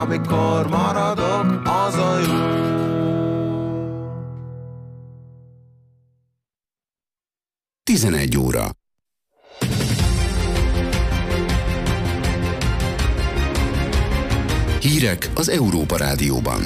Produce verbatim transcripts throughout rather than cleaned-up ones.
amikor maradok, az a jó. tizenegy óra. Hírek az Európa Rádióban.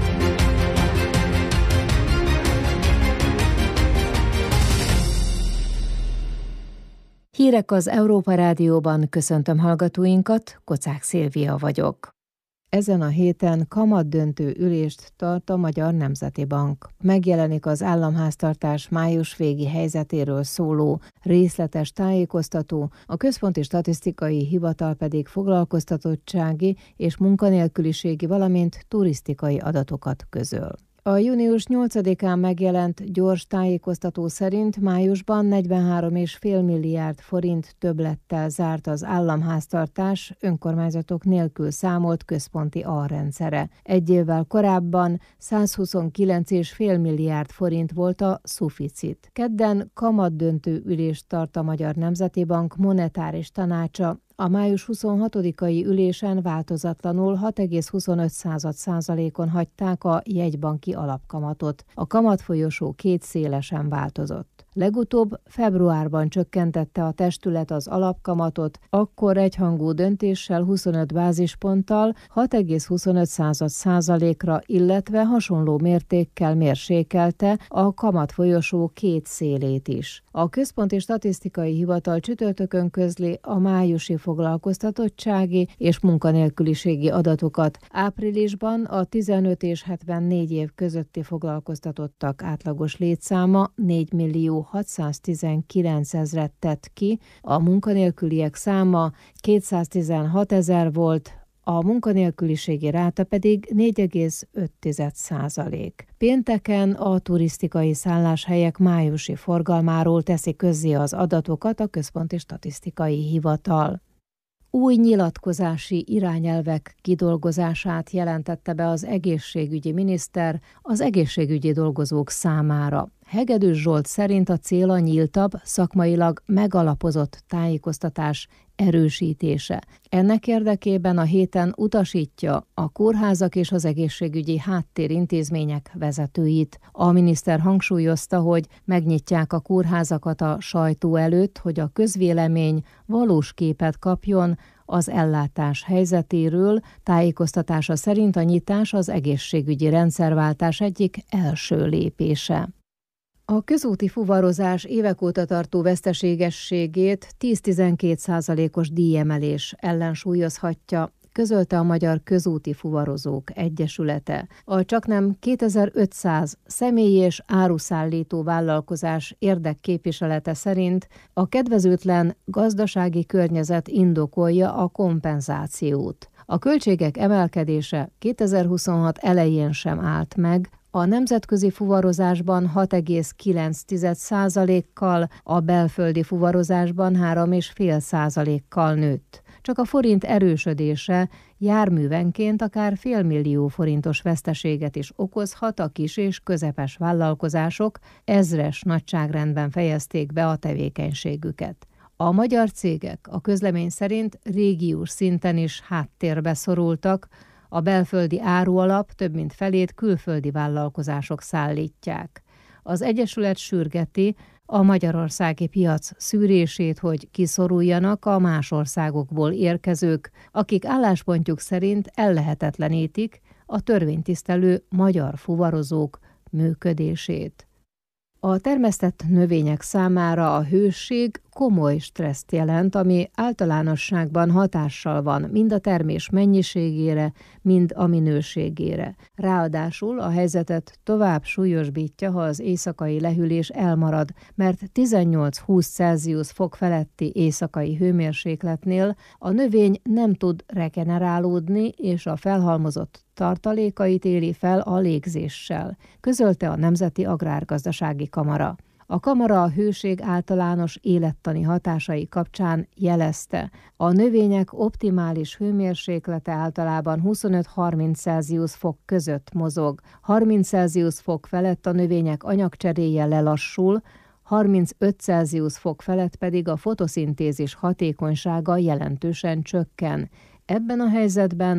Hírek az Európa Rádióban, köszöntöm hallgatóinkat, Kocák Szilvia vagyok. Ezen a héten kamatdöntő ülést tart a Magyar Nemzeti Bank. Megjelenik az államháztartás május végi helyzetéről szóló részletes tájékoztató, a Központi Statisztikai Hivatal pedig foglalkoztatottsági és munkanélküliségi, valamint turisztikai adatokat közöl. A június nyolcadikán megjelent gyors tájékoztató szerint májusban negyvenhárom egész öt milliárd forint többlettel zárt az államháztartás önkormányzatok nélkül számolt központi alrendszere. Egy évvel korábban százhuszonkilenc egész öt milliárd forint volt a szuficit. Kedden kamatdöntő ülést tart a Magyar Nemzeti Bank monetáris tanácsa. A május huszonhatodikai ülésen változatlanul hat egész huszonöt százalékon hagyták a jegybanki alapkamatot. A kamatfolyosó két szélesen változott. Legutóbb februárban csökkentette a testület az alapkamatot, akkor egyhangú döntéssel huszonöt bázisponttal hat egész huszonöt százalékra, illetve hasonló mértékkel mérsékelte a kamatfolyosó két szélét is. A Központi Statisztikai Hivatal csütörtökön közli a májusi foglalkoztatottsági és munkanélküliségi adatokat. Áprilisban a tizenöt és hetvennégy év közötti foglalkoztatottak átlagos létszáma négy millió hatszáztizenkilenc ezret tett ki, a munkanélküliek száma kétszáztizenhat ezer volt, a munkanélküliségi ráta pedig négy egész öt százalék. Pénteken a turisztikai szálláshelyek májusi forgalmáról teszi közzé az adatokat a Központi Statisztikai Hivatal. Új nyilatkozási irányelvek kidolgozását jelentette be az egészségügyi miniszter az egészségügyi dolgozók számára. Hegedűs Zsolt szerint a cél a nyíltabb, szakmailag megalapozott tájékoztatás erősítése. Ennek érdekében a héten utasítja a kórházak és az egészségügyi háttérintézmények vezetőit. A miniszter hangsúlyozta, hogy megnyitják a kórházakat a sajtó előtt, hogy a közvélemény valós képet kapjon az ellátás helyzetéről. Tájékoztatása szerint a nyitás az egészségügyi rendszerváltás egyik első lépése. A közúti fuvarozás évek óta tartó veszteségességét tíz-tizenkét százalékos díjemelés ellensúlyozhatja, közölte a Magyar Közúti Fuvarozók Egyesülete. A csaknem kétezer-ötszáz személyi és áruszállító vállalkozás érdekképviselete szerint a kedvezőtlen gazdasági környezet indokolja a kompenzációt. A költségek emelkedése kétezer-huszonhat elején sem állt meg, a nemzetközi fuvarozásban hat egész kilenc százalékkal, a belföldi fuvarozásban három egész öt százalékkal nőtt. Csak a forint erősödése járművenként akár félmillió forintos veszteséget is okozhat, a kis és közepes vállalkozások ezres nagyságrendben fejezték be a tevékenységüket. A magyar cégek a közlemény szerint régiós szinten is háttérbe szorultak, a belföldi árualap több mint felét külföldi vállalkozások szállítják. Az Egyesület sürgeti a magyarországi piac szűrését, hogy kiszoruljanak a más országokból érkezők, akik álláspontjuk szerint ellehetetlenítik a törvénytisztelő magyar fuvarozók működését. A termesztett növények számára a hőség komoly stresszt jelent, ami általánosságban hatással van mind a termés mennyiségére, mind a minőségére. Ráadásul a helyzetet tovább súlyosbítja, ha az éjszakai lehűlés elmarad, mert tizennyolc-húsz Celsius fok feletti éjszakai hőmérsékletnél a növény nem tud regenerálódni, és a felhalmozott tartalékait éli fel a légzéssel, közölte a Nemzeti Agrárgazdasági Kamara. A kamara a hőség általános élettani hatásai kapcsán jelezte, a növények optimális hőmérséklete általában huszonöt-harminc Celsius fok között mozog, harminc Celsius fok felett a növények anyagcseréje lelassul, harmincöt Celsius fok felett pedig a fotoszintézis hatékonysága jelentősen csökken. Ebben a helyzetben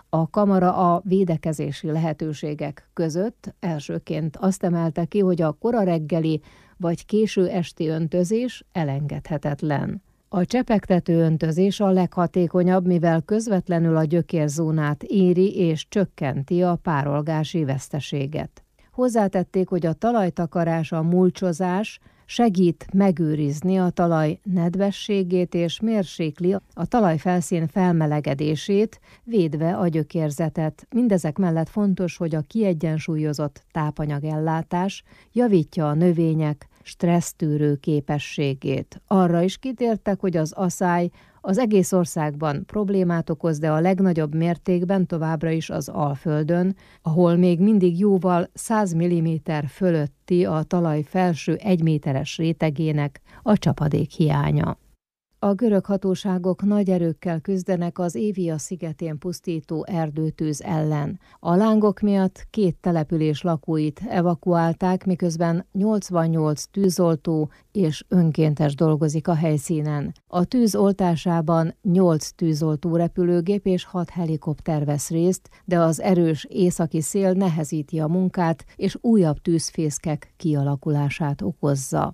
A kamara a védekezési lehetőségek között elsőként azt emelte ki, hogy a kora reggeli vagy késő esti öntözés elengedhetetlen. A csepegtető öntözés a leghatékonyabb, mivel közvetlenül a gyökérzónát éri és csökkenti a párolgási veszteséget. Hozzátették, hogy a talajtakarás, a mulcsozás segít megőrizni a talaj nedvességét és mérsékli a talajfelszín felmelegedését, védve a gyökérzetet. Mindezek mellett fontos, hogy a kiegyensúlyozott tápanyagellátás javítja a növények stressztűrő képességét. Arra is kitértek, hogy az aszály az egész országban problémát okoz, de a legnagyobb mértékben továbbra is az Alföldön, ahol még mindig jóval száz milliméter fölötti a talaj felső egy méteres rétegének a csapadék hiánya. A görög hatóságok nagy erőkkel küzdenek az Évia szigetén pusztító erdőtűz ellen. A lángok miatt két település lakóit evakuálták, miközben nyolcvannyolc tűzoltó és önkéntes dolgozik a helyszínen. A tűz oltásában nyolc tűzoltó repülőgép és hat helikopter vesz részt, de az erős északi szél nehezíti a munkát, és újabb tűzfészkek kialakulását okozza.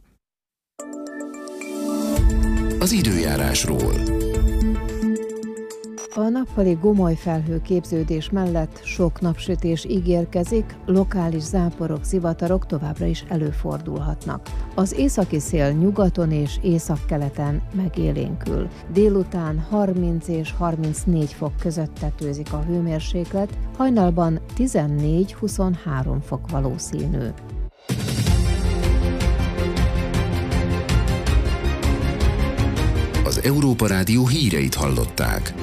Az időjárásról. A nappali gomoly felhő képződés mellett sok napsütés ígérkezik, lokális záporok, zivatarok továbbra is előfordulhatnak. Az északi szél nyugaton és északkeleten megélénkül. Délután harminc és harmincnégy fok között tetőzik a hőmérséklet, hajnalban tizennégy-huszonhárom fok valószínű. Az Európa Rádió híreit hallották.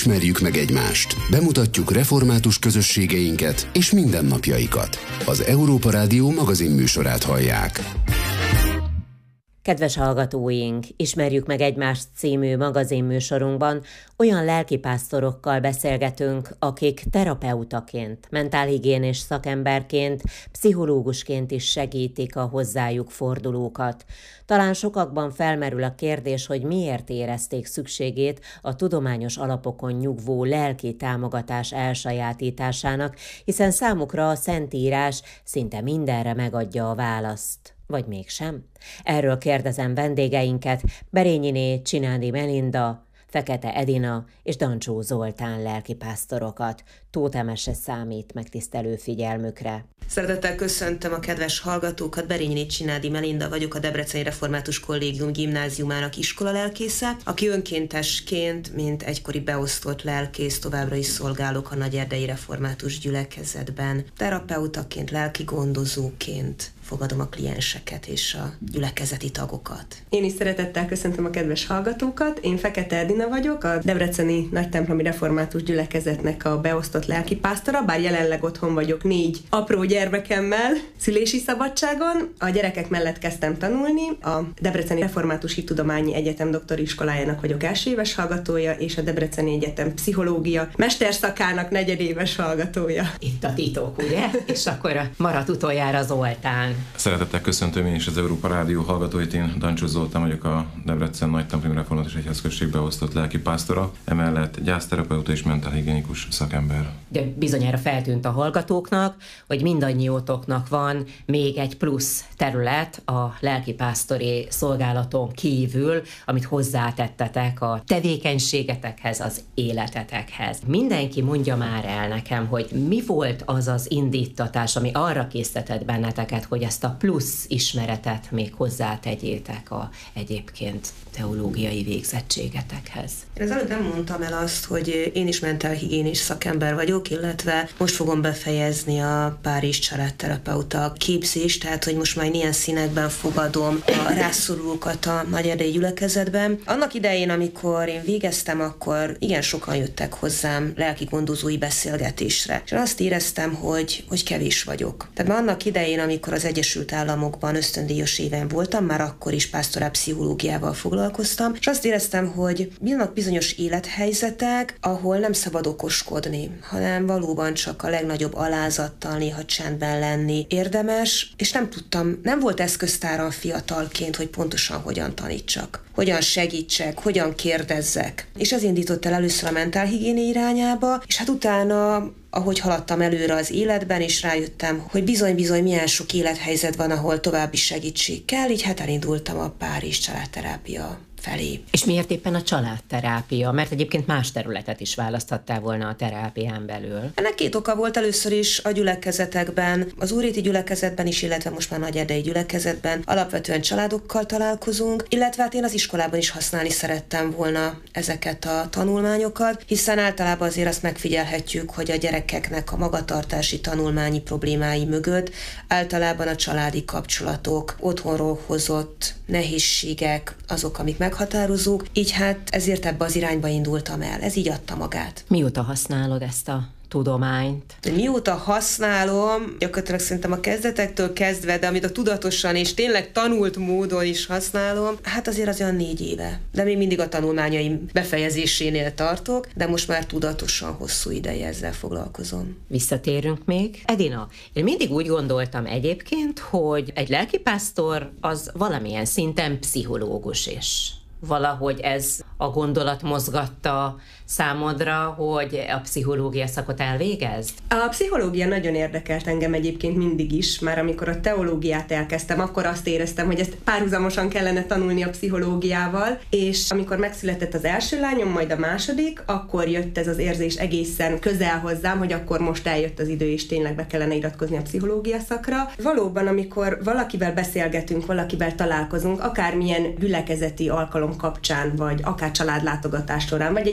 Ismerjük meg egymást. Bemutatjuk református közösségeinket és mindennapjaikat. Az Európa Rádió magazinműsorát hallják. Kedves hallgatóink, Ismerjük meg egymást című magazinműsorunkban olyan lelkipásztorokkal beszélgetünk, akik terapeutaként, mentálhigiénés szakemberként, pszichológusként is segítik a hozzájuk fordulókat. Talán sokakban felmerül a kérdés, hogy miért érezték szükségét a tudományos alapokon nyugvó lelki támogatás elsajátításának, hiszen számukra a Szentírás szinte mindenre megadja a választ. Vagy mégsem? Erről kérdezem vendégeinket, Berényiné Csinádi Melinda, Fekete Edina és Dancsó Zoltán lelkipásztorokat. Tóth Emese számít megtisztelő figyelmükre. Szeretettel köszöntöm a kedves hallgatókat, Berényiné Csinádi Melinda vagyok, a Debreceni Református Kollégium gimnáziumának iskolalelkésze, aki önkéntesként, mint egykori beosztott lelkész továbbra is szolgálok a Nagyerdei Református Gyülekezetben. Terapeutaként, lelki gondozóként fogadom a klienseket és a gyülekezeti tagokat. Én is szeretettel köszöntöm a kedves hallgatókat. Én Fekete Edina vagyok, a Debreceni Nagytemplomi Református Gyülekezetnek a beosztott lelkipásztora, bár jelenleg otthon vagyok négy apró gyermekemmel, szülési szabadságon. A gyerekek mellett kezdtem tanulni, a Debreceni Református Hittudományi Egyetem doktoriskolájának vagyok első éves hallgatója, és a Debreceni Egyetem pszichológia mesterszakának negyedéves hallgatója. Itt a titok, ugye? És akkor maradt utoljára Zoltán. Szeretettel köszöntöm én is az Európa Rádió hallgatóit, én Dancsó Zoltán vagyok, a Debrecen Nagytemplomi Református Egyházközség beosztott lelkipásztora, emellett gyászterapeuta és mentálhigiénikus szakember. De bizonyára feltűnt a hallgatóknak, hogy mindannyiótoknak van még egy plusz terület a lelkipásztori szolgálaton kívül, amit hozzátettetek a tevékenységetekhez, az életetekhez. Mindenki mondja már el nekem, hogy mi volt az az indítatás, ami arra késztetett benneteket, hogy ezt a plusz ismeretet még hozzátegyétek a egyébként teológiai végzettségetekhez. Én az előbb nem mondtam el azt, hogy én is mentálhigiénés szakember vagyok, illetve most fogom befejezni a Párizs családterapeuta képzést, tehát hogy most már ilyen színekben fogadom a rászorulókat a Nagyerdei Gyülekezetben. Annak idején, amikor én végeztem, akkor igen sokan jöttek hozzám lelki gondozói beszélgetésre. És azt éreztem, hogy, hogy kevés vagyok. Tehát már annak idején, amikor az Egyesült Államokban ösztöndíjas éven voltam, már akkor is pásztorál pszichológiával foglalkoztam, és azt éreztem, hogy vannak bizonyos élethelyzetek, ahol nem szabad okoskodni, hanem valóban csak a legnagyobb alázattal, néha csendben lenni érdemes, és nem tudtam, nem volt eszköztáram fiatalként, hogy pontosan hogyan tanítsak, hogyan segítsek, hogyan kérdezzek. És ez indított el először a mentálhigiénia irányába, és hát utána, ahogy haladtam előre az életben, és rájöttem, hogy bizony-bizony milyen sok élethelyzet van, ahol további segítség kell, így hát elindultam a Párizs családterápia felé. És miért éppen a családterápia? Mert egyébként más területet is választhattál volna a terápián belül. Ennek két oka volt. Először is a gyülekezetekben, az újréti gyülekezetben is, illetve most már Nagyerdei gyülekezetben alapvetően családokkal találkozunk, illetve hát én az iskolában is használni szerettem volna ezeket a tanulmányokat, hiszen általában azért azt megfigyelhetjük, hogy a gyerekeknek a magatartási tanulmányi problémái mögött általában a családi kapcsolatok, otthonról hozott nehézségek azok, amik meghatározók, így hát ezért ebbe az irányba indultam el. Ez így adta magát. Mióta használod ezt a tudományt? Mióta használom, gyakorlatilag szerintem a kezdetektől kezdve, de amit a tudatosan és tényleg tanult módon is használom, hát azért az olyan négy éve. De még mindig a tanulmányaim befejezésénél tartok, de most már tudatosan hosszú ideje ezzel foglalkozom. Visszatérünk még. Edina, én mindig úgy gondoltam egyébként, hogy egy lelkipásztor az valamilyen szinten pszichológus is. Valahogy ez a gondolat mozgatta számodra, hogy a pszichológia szakot elvégezd? A pszichológia nagyon érdekelt engem egyébként mindig is, már amikor a teológiát elkezdtem, akkor azt éreztem, hogy ezt párhuzamosan kellene tanulni a pszichológiával, és amikor megszületett az első lányom, majd a második, akkor jött ez az érzés egészen közel hozzám, hogy akkor most eljött az idő, és tényleg be kellene iratkozni a pszichológia szakra. Valóban, amikor valakivel beszélgetünk, valakivel találkozunk, akármilyen gyülekezeti alkalom kapcsán, vagy akár családlátogatás során, vagy egy istentisztelet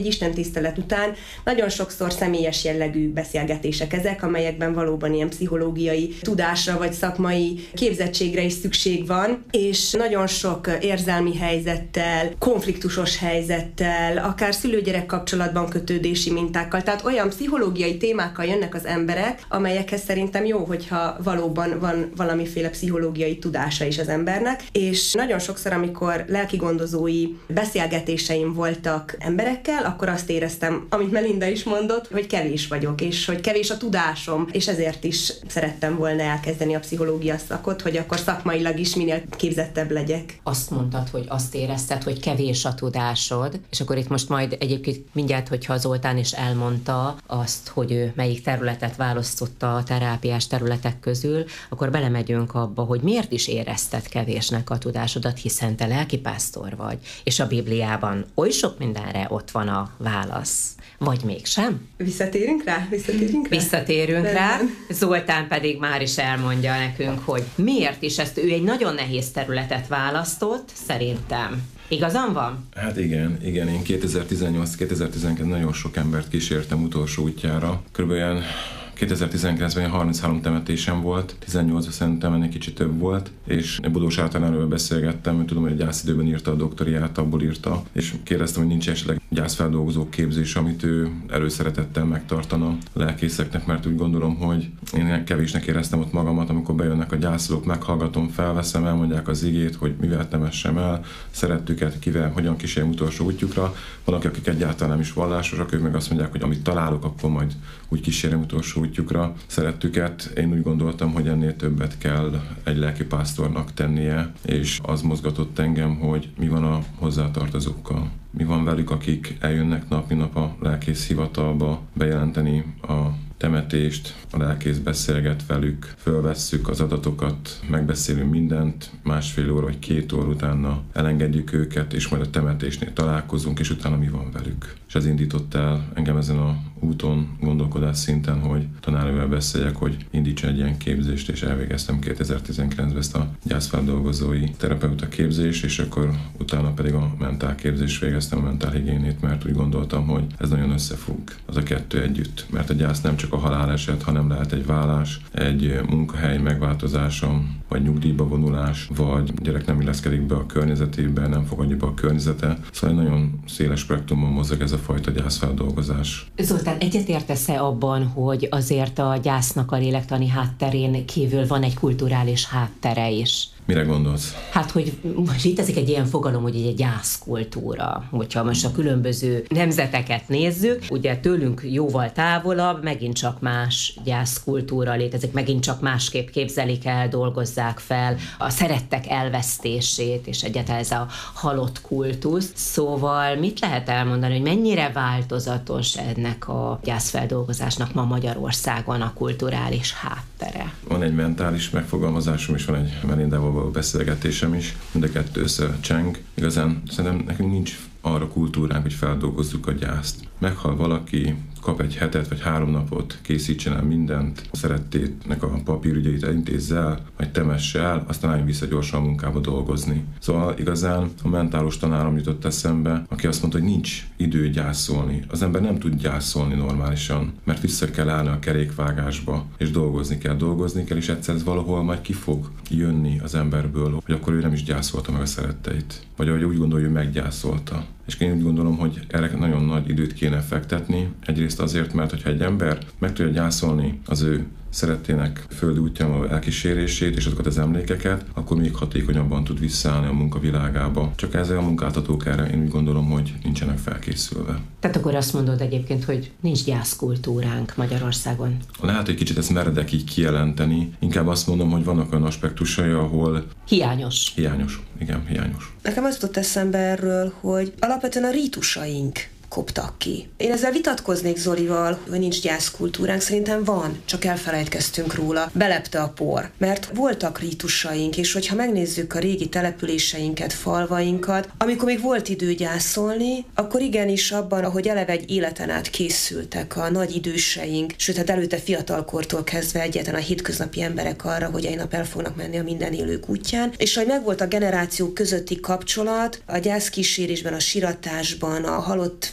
tisztelet után. Nagyon sokszor személyes jellegű beszélgetések ezek, amelyekben valóban ilyen pszichológiai tudásra vagy szakmai képzettségre is szükség van, és nagyon sok érzelmi helyzettel, konfliktusos helyzettel, akár szülő-gyerek kapcsolatban kötődési mintákkal, tehát olyan pszichológiai témákkal jönnek az emberek, amelyekhez szerintem jó, hogyha valóban van valamiféle pszichológiai tudása is az embernek, és nagyon sokszor, amikor lelkigondozói beszélgetéseim voltak emberekkel, akkor azt éreztem, amit Melinda is mondott, hogy kevés vagyok, és hogy kevés a tudásom, és ezért is szerettem volna elkezdeni a pszichológia szakot, hogy akkor szakmailag is minél képzettebb legyek. Azt mondtad, hogy azt érezted, hogy kevés a tudásod, és akkor itt most majd egyébként mindjárt, hogyha Zoltán is elmondta azt, hogy ő melyik területet választotta a terápiás területek közül, akkor belemegyünk abba, hogy miért is érezted kevésnek a tudásodat, hiszen te lelkipásztor vagy, és a Bibliában oly sok mindenre ott van a válasz. Vagy mégsem? Visszatérünk rá? Visszatérünk rá? Visszatérünk De rá. Nem. Zoltán pedig már is elmondja nekünk, hogy miért is ezt, ő egy nagyon nehéz területet választott, szerintem. Igazam van? Hát igen, igen. Én kétezer-tizennyolc kétezer-tizenkilenc nagyon sok embert kísértem utolsó útjára. Körülbelül kétezer-tizenkilencben harminchárom temetésem volt, tizennyolcban szerintem ennél kicsit több volt, és Bodós általánosról beszélgettem, hogy tudom, hogy a gyászidőben írta a doktoriát, abból írta, és kérdeztem, hogy nincs esetleg gyászfeldolgozó képzés, amit ő előszeretettel megtartana lelkészeknek, mert úgy gondolom, hogy én kevésnek éreztem ott magamat, amikor bejönnek a gyászolók, meghallgatom, felveszem, elmondják az igét, hogy mivel temessem el, szerettüket, kivel, hogyan kísérjem utolsó útjukra. Vannak, akik egyáltalán nem is vallásosak, ők meg azt mondják, hogy amit találok, akkor majd úgy kísérjem utolsó útjukra. Szerettüket, én úgy gondoltam, hogy ennél többet kell egy lelkipásztornak tennie, és az mozgatott engem, hogy mi van a hozzátartozókkal. Mi van velük, akik eljönnek nap, mint nap a lelkész hivatalba bejelenteni a temetést, a lelkész beszélget velük, fölvesszük az adatokat, megbeszélünk mindent, másfél óra vagy két óra utána elengedjük őket, és majd a temetésnél találkozunk, és utána mi van velük. És ez indított el engem ezen a úton, gondolkodás szinten, hogy tanárnővel beszéljek, hogy indítsa egy ilyen képzést, és elvégeztem kétezer-tizenkilencben ezt a gyászfeldolgozói terapeuta képzést, és akkor utána pedig a mentálképzést végeztem, a mentálhigiénét, mert úgy gondoltam, hogy ez nagyon összefügg, az a kettő együtt, mert a gyász nem csak a haláleset, hanem lehet egy vállás, egy munkahely megváltozása, vagy nyugdíjba vonulás, vagy gyerek nem illeszkedik be a környezetébe, nem fogadja be a környezete. Szóval nagyon széles spektrumon mozog ez a fajta gyászfeldolgozás. Zoltán, egyetértesz-e abban, hogy azért a gyásznak a lélektani hátterén kívül van egy kulturális háttere is? Mire gondolsz? Hát, hogy most létezik egy ilyen fogalom, hogy egy gyászkultúra. Hogyha most a különböző nemzeteket nézzük, ugye tőlünk jóval távolabb, megint csak más gyászkultúra létezik, megint csak másképp képzelik el, dolgozzák fel a szerettek elvesztését, és egyáltalán ez a halott kultusz. Szóval mit lehet elmondani, hogy mennyire változatos ennek a gyászfeldolgozásnak ma Magyarországon a kulturális háttere? Van egy mentális megfogalmazásom, és van egy Melindával való beszélgetésem is, mind a kettő összecseng. Igazán szerintem nekünk nincs arra kultúránk, hogy feldolgozzuk a gyászt. Meghal valaki, kap egy hetet vagy három napot, készítsen el mindent, a szerettétnek a papírügyeit elintézze el, vagy temesse el, aztán álljon vissza gyorsan a munkába dolgozni. Szóval igazán a mentálos tanárom jutott eszembe, aki azt mondta, hogy nincs idő gyászolni. Az ember nem tud gyászolni normálisan, mert vissza kell állni a kerékvágásba, és dolgozni kell, dolgozni kell, és egyszer ez valahol majd ki fog jönni az emberből, hogy akkor ő nem is gyászolta meg a szeretteit, vagy ahogy úgy gondolja, hogy meggyászolta. És én úgy gondolom, hogy erre nagyon nagy időt kéne fektetni. Egyrészt azért, mert hogyha egy ember meg tudja gyászolni az ő szerettének földi útján a elkísérését és azokat az emlékeket, akkor még hatékonyabban tud visszaállni a munkavilágába. Csak ezzel a munkáltatók erre én úgy gondolom, hogy nincsenek felkészülve. Tehát akkor azt mondod egyébként, hogy nincs gyászkultúránk Magyarországon? Lehet, hogy kicsit ezt meredek így kijelenteni. Inkább azt mondom, hogy vannak olyan aspektusai, ahol... Hiányos. Hiányos. Igen, hiányos. Nekem az jutott eszembe erről, hogy alapvetően a rítusaink koptak ki. Én ezzel vitatkoznék Zolival, hogy nincs gyászkultúránk, szerintem van, csak elfelejtkeztünk róla. Belepte a por, mert voltak rítusaink, és hogyha megnézzük a régi településeinket, falvainkat, amikor még volt idő gyászolni, akkor igenis abban, ahogy eleve egy életen át készültek a nagy időseink, sőt, hát előtte fiatalkortól kezdve egyáltalán a hétköznapi emberek arra, hogy egy nap el fognak menni a minden élők útján, és hogy megvolt a generációk közötti kapcsolat, a gyászkísérésben, a siratásban, a halott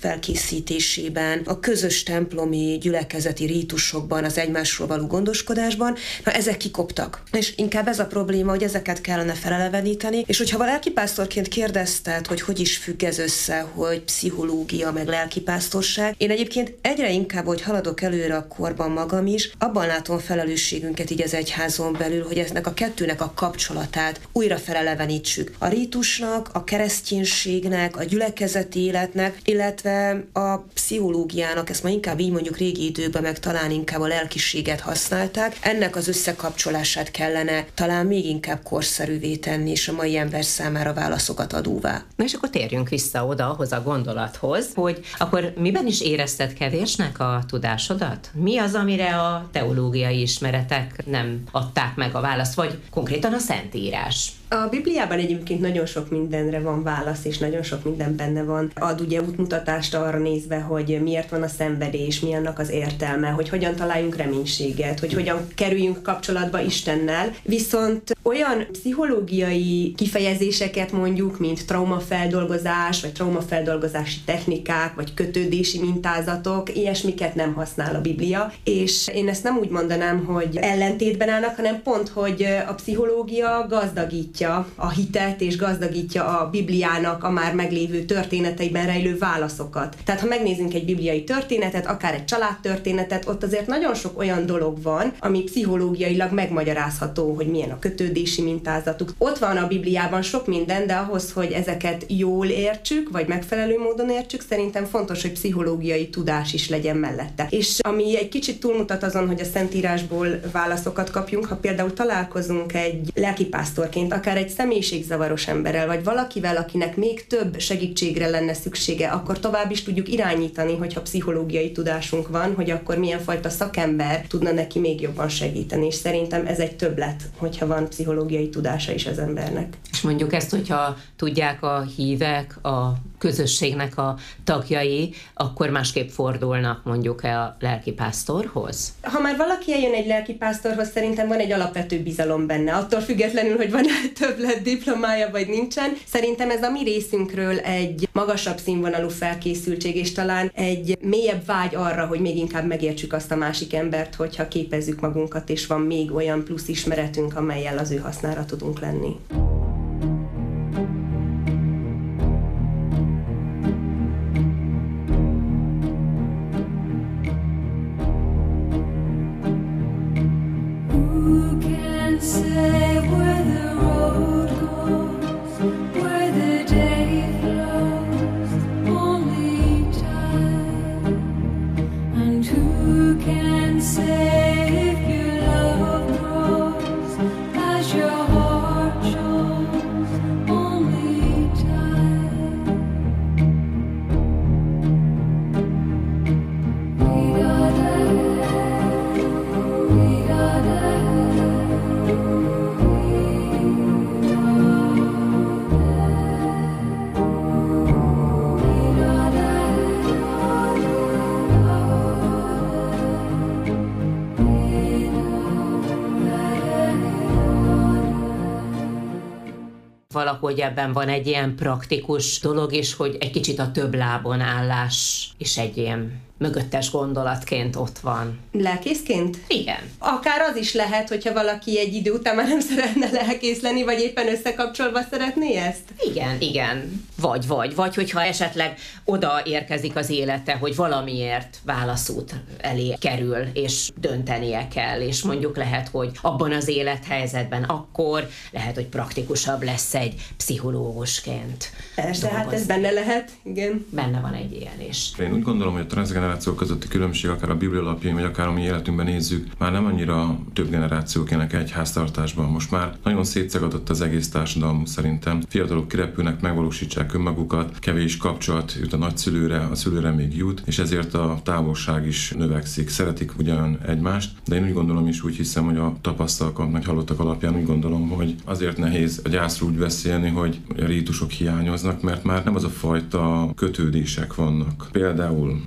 felkészítésében, a közös templomi gyülekezeti rítusokban, az egymásról való gondoskodásban, na ezek kikoptak. És inkább ez a probléma, hogy ezeket kellene feleleveníteni, és hogyha lelkipásztorként kérdezted, hogy hogy is függ ez össze, hogy pszichológia meg lelkipásztorság, én egyébként egyre inkább, hogy haladok előre a korban magam is, abban látom felelősségünket így az egyházon belül, hogy eznek a kettőnek a kapcsolatát újra felelevenítsük. A rítusnak, a kereszténységnek, a gyülekezeti életnek, illetve a pszichológiának, ezt ma inkább így mondjuk régi időben, meg talán inkább a lelkiséget használták, ennek az összekapcsolását kellene talán még inkább korszerűvé tenni, és a mai ember számára válaszokat adóvá. Na és akkor térjünk vissza oda, ahhoz a gondolathoz, hogy akkor miben is érezted kevésnek a tudásodat? Mi az, amire a teológiai ismeretek nem adták meg a választ, vagy konkrétan a Szentírás? A Bibliában egyébként nagyon sok mindenre van válasz, és nagyon sok minden benne van. Ad ugye útmutatást arra nézve, hogy miért van a szenvedés, mi annak az értelme, hogy hogyan találjunk reménységet, hogy hogyan kerüljünk kapcsolatba Istennel. Viszont olyan pszichológiai kifejezéseket mondjuk, mint traumafeldolgozás, vagy traumafeldolgozási technikák, vagy kötődési mintázatok, ilyesmiket nem használ a Biblia. És én ezt nem úgy mondanám, hogy ellentétben állnak, hanem pont, hogy a pszichológia gazdagít a hitet, és gazdagítja a Bibliának a már meglévő történeteiben rejlő válaszokat. Tehát ha megnézzünk egy bibliai történetet, akár egy családtörténetet, ott azért nagyon sok olyan dolog van, ami pszichológiailag megmagyarázható, hogy milyen a kötődési mintázatuk. Ott van a Bibliában sok minden, de ahhoz, hogy ezeket jól értsük, vagy megfelelő módon értsük, szerintem fontos, hogy pszichológiai tudás is legyen mellette. És ami egy kicsit túlmutat azon, hogy a Szentírásból válaszokat kapjunk, ha például találkozunk egy lelkipásztorként, akár egy személyiségzavaros emberrel, vagy valakivel, akinek még több segítségre lenne szüksége, akkor tovább is tudjuk irányítani, hogyha pszichológiai tudásunk van, hogy akkor milyen fajta szakember tudna neki még jobban segíteni, és szerintem ez egy többlet, hogyha van pszichológiai tudása is az embernek. És mondjuk ezt, hogyha tudják a hívek, a közösségnek a tagjai, akkor másképp fordulnak mondjuk a lelkipásztorhoz? Ha már valaki eljön egy lelkipásztorhoz, szerintem van egy alapvető bizalom benne, attól függetlenül, hogy van többlet diplomája, vagy nincsen. Szerintem ez a mi részünkről egy magasabb színvonalú felkészültség, és talán egy mélyebb vágy arra, hogy még inkább megértsük azt a másik embert, hogyha képezzük magunkat, és van még olyan plusz ismeretünk, amellyel az ő hasznára tudunk lenni. Valahogy ebben van egy ilyen praktikus dolog is, hogy egy kicsit a több lábon állás is egy ilyen mögöttes gondolatként ott van. Lelkészként? Igen. Akár az is lehet, hogyha valaki egy idő után már nem szeretne lelkész lenni, vagy éppen összekapcsolva szeretné ezt? Igen, igen. Vagy, vagy, vagy, hogyha esetleg oda érkezik az élete, hogy valamiért válaszút elé kerül, és döntenie kell, és mondjuk lehet, hogy abban az élethelyzetben akkor lehet, hogy praktikusabb lesz egy pszichológusként. Persze, hát ez benne lehet, igen. Benne van egy ilyen is. Én úgy gondolom, hogy a transzgenerációk közötti különbség, akár a Biblia alapjain, vagy akár a mi életünkben nézzük, már nem annyira több generációk élnek egy háztartásban. Most már nagyon szétszagadott az egész társadalmunk szerintem. Fiatalok kirepülnek, megvalósítsák önmagukat, kevés kapcsolat jut a nagyszülőre, a szülőre még jut, és ezért a távolság is növekszik. Szeretik ugyan egymást, de én úgy gondolom és úgy hiszem, hogy a tapasztalatok, nagy hallottak alapján úgy gondolom, hogy azért nehéz a gyászról úgy beszélni, hogy a rítusok hiányoznak, mert már nem az a fajta kötődések vannak. Például, amikor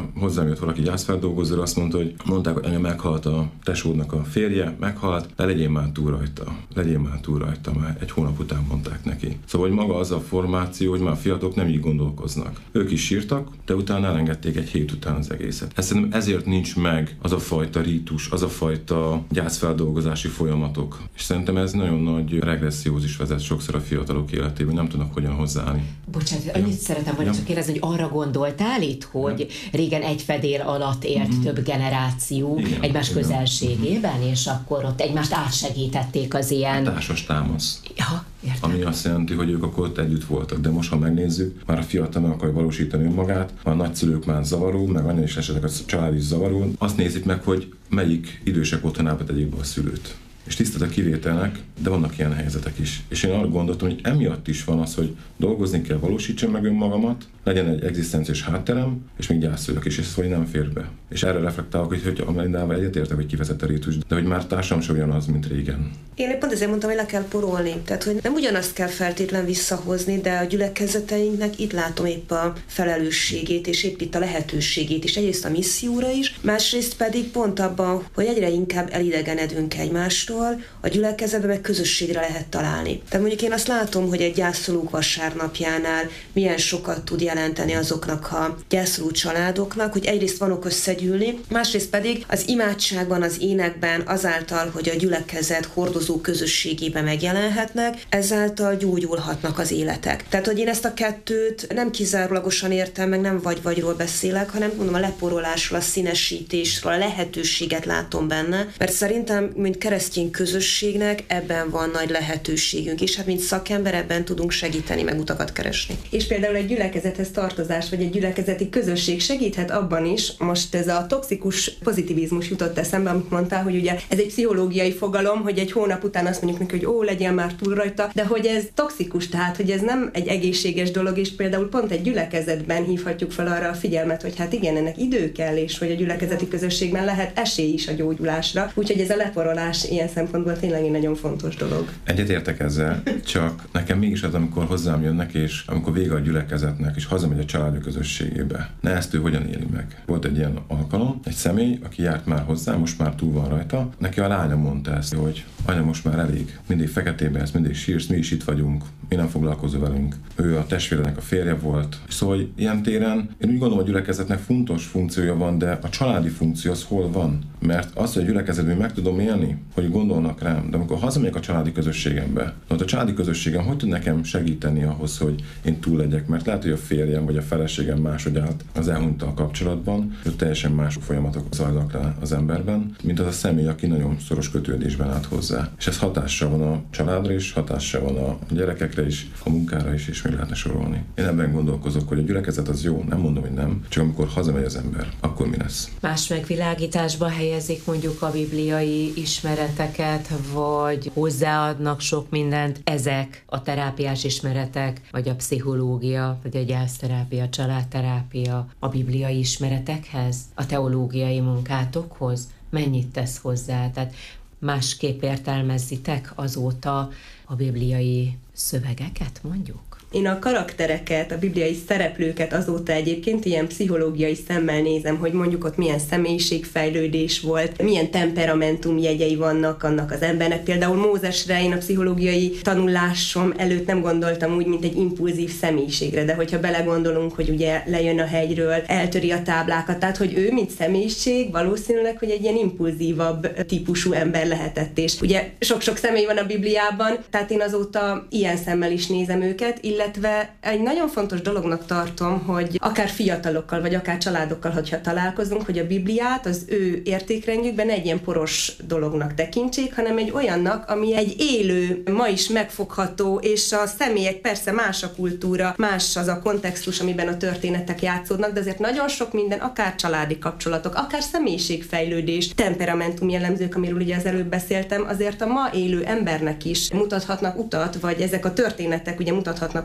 hozzám jött valaki gyászfeldolgozóra, azt mondta, hogy mondták, hogy anya, meghalt a tesódnak a férje, meghalt, de legyél már túl rajta, legyél már túl rajta, már egy hónap után mondták neki. Szóval, hogy maga az a formáció, hogy már fiatalok nem így gondolkoznak. Ők is sírtak, de utána elengedték egy hét után az egészet. Ez szerintem ezért nincs meg az a fajta rítus, az a fajta gyászfeldolgozási folyamatok. És szerintem ez nagyon nagy regresszióhoz is vezet sokszor a fiatalok életében, nem tudnak hogyan hozzáállni. Bocsánat, annyit szeretem volna csak kérdezni, hogy arra gondoltál itt, hogy ja. régen egy fedél alatt élt mm-hmm. több generáció igen, egymás igen. közelségében, és akkor ott egymást átsegítették az ilyen... A társas támasz. Ja, értem. Ami azt jelenti, hogy ők akkor ott együtt voltak, de most, ha megnézzük, már a fiatal meg akarja valósítani önmagát, már a nagyszülők már zavaró, meg anya is esetleg a család is zavaró, azt nézik meg, hogy melyik idősek otthonába tegyék be a szülőt. És tisztelt a kivételnek, de vannak ilyen helyzetek is. És én arra gondoltam, hogy emiatt is van az, hogy dolgozni kell, valósítsam meg önmagamat, legyen egy egzisztenciás hátterem, és még gyászolok is, és ez hogy nem fér be. És erre reflektálok, hogy, hogy a Melindával egyetértek, hogy kivezet a rítus, de hogy már társam sem ugyanaz, mint régen. Én pont ezért mondtam, hogy le kell porolni. Tehát, hogy nem ugyanazt kell feltétlen visszahozni, de a gyülekezeteinknek itt látom épp a felelősségét, és épp itt a lehetőségét is. Egyrészt a misszióra is, másrészt pedig pont abban, hogy egyre inkább elidegenedünk egymástól, a gyülekezetben meg közösségre lehet találni. Tehát mondjuk én azt látom, hogy egy gyászolók vasárnapjánál milyen sokat tud jelenteni azoknak a gyászoló családoknak, hogy egyrészt vanok összegyűlni, másrészt pedig az imádságban, az énekben azáltal, hogy a gyülekezet hordozó közösségében megjelenhetnek, ezáltal gyógyulhatnak az életek. Tehát, hogy én ezt a kettőt nem kizárólagosan értem, meg nem vagy-vagyról beszélek, hanem mondom a leporolásról, a színesítésről, a lehetőséget látom benne, mert szerintem, mint keresztény közösségnek ebben van nagy lehetőségünk, és hát mint szakember ebben tudunk segíteni, meg utakat keresni. És például egy gyülekezethez tartozás, vagy egy gyülekezeti közösség segíthet abban is, most ez a toxikus pozitivizmus jutott eszembe, amit mondtál, hogy ugye ez egy pszichológiai fogalom, hogy egy hónap után azt mondjuk neki, hogy ó, legyél már túl rajta, de hogy ez toxikus, tehát hogy ez nem egy egészséges dolog, és például pont egy gyülekezetben hívhatjuk fel arra a figyelmet, hogy hát igen, ennek idő kell, és hogy a gyülekezeti közösségben lehet esély is a gyógyulásra, úgyhogy ez a leporolás ilyen szempontból tényleg egy nagyon fontos dolog. Egyetértek ezzel, csak nekem mégis az, amikor hozzám jönnek, és amikor vége a gyülekezetnek, és hazamegy a családi közösségébe. Ne ezt ő hogyan éli meg? Volt egy ilyen alkalom, egy személy, aki járt már hozzá, most már túl van rajta, neki a lánya mondta ezt, hogy anya, most már elég, mindig feketében ezt, mindig sírsz, mi is itt vagyunk, mi nem foglalkozó velünk. Ő a testvérenek a férje volt. Szóval ilyen téren én úgy gondolom, hogy a gyülekezetnek fontos funkciója van, de a családi funkció az hol van? Mert az, hogy a gyülekezetben meg tudom élni, hogy gondolnak rám, de amikor hazamegyek a családi közösségembe, ott a családi közösségem hogy tud nekem segíteni ahhoz, hogy én túl legyek, mert lehet, hogy a férjem vagy a feleségem máshogy állt az elhunyttal kapcsolatban, hogy teljesen más folyamatok zajlak le az emberben, mint az a személy, aki nagyon szoros kötődésben állt hozzá. És ez hatással van a családra is, hatással van a gyerekekre is, a munkára is, és még lehetne sorolni. Én ebben gondolkozok, hogy a gyülekezet az jó, nem mondom, hogy nem, csak amikor hazamegy az ember, akkor mi lesz? Más megvilágításba helyezik mondjuk a bibliai ismereteket, vagy hozzáadnak sok mindent ezek a terápiás ismeretek, vagy a pszichológia, vagy a gyászterápia, a családterápia a bibliai ismeretekhez, a teológiai munkátokhoz? Mennyit tesz hozzá? Tehát másképp értelmezzitek azóta a bibliai szövegeket, mondjuk? Én a karaktereket, a bibliai szereplőket azóta egyébként ilyen pszichológiai szemmel nézem, hogy mondjuk ott milyen személyiségfejlődés volt, milyen temperamentum jegyei vannak annak az embernek. Például Mózesre én a pszichológiai tanulásom előtt nem gondoltam úgy, mint egy impulzív személyiségre, de hogyha belegondolunk, hogy ugye lejön a hegyről, eltöri a táblákat, tehát hogy ő, mint személyiség, valószínűleg, hogy egy ilyen impulzívabb típusú ember lehetett. És ugye sok-sok személy van a Bibliában, tehát én azóta ilyen szemmel is nézem őket, illetve egy nagyon fontos dolognak tartom, hogy akár fiatalokkal, vagy akár családokkal, hogyha találkozunk, hogy a Bibliát az ő értékrendjükben egy ilyen poros dolognak tekintsék, hanem egy olyannak, ami egy élő, ma is megfogható, és a személyek, persze más a kultúra, más az a kontextus, amiben a történetek játszódnak, de azért nagyon sok minden, akár családi kapcsolatok, akár személyiségfejlődés, temperamentum jellemzők, amiről ugye az előbb beszéltem, azért a ma élő embernek is mutathatnak utat, vagy ezek a történetek ugye mutathatnak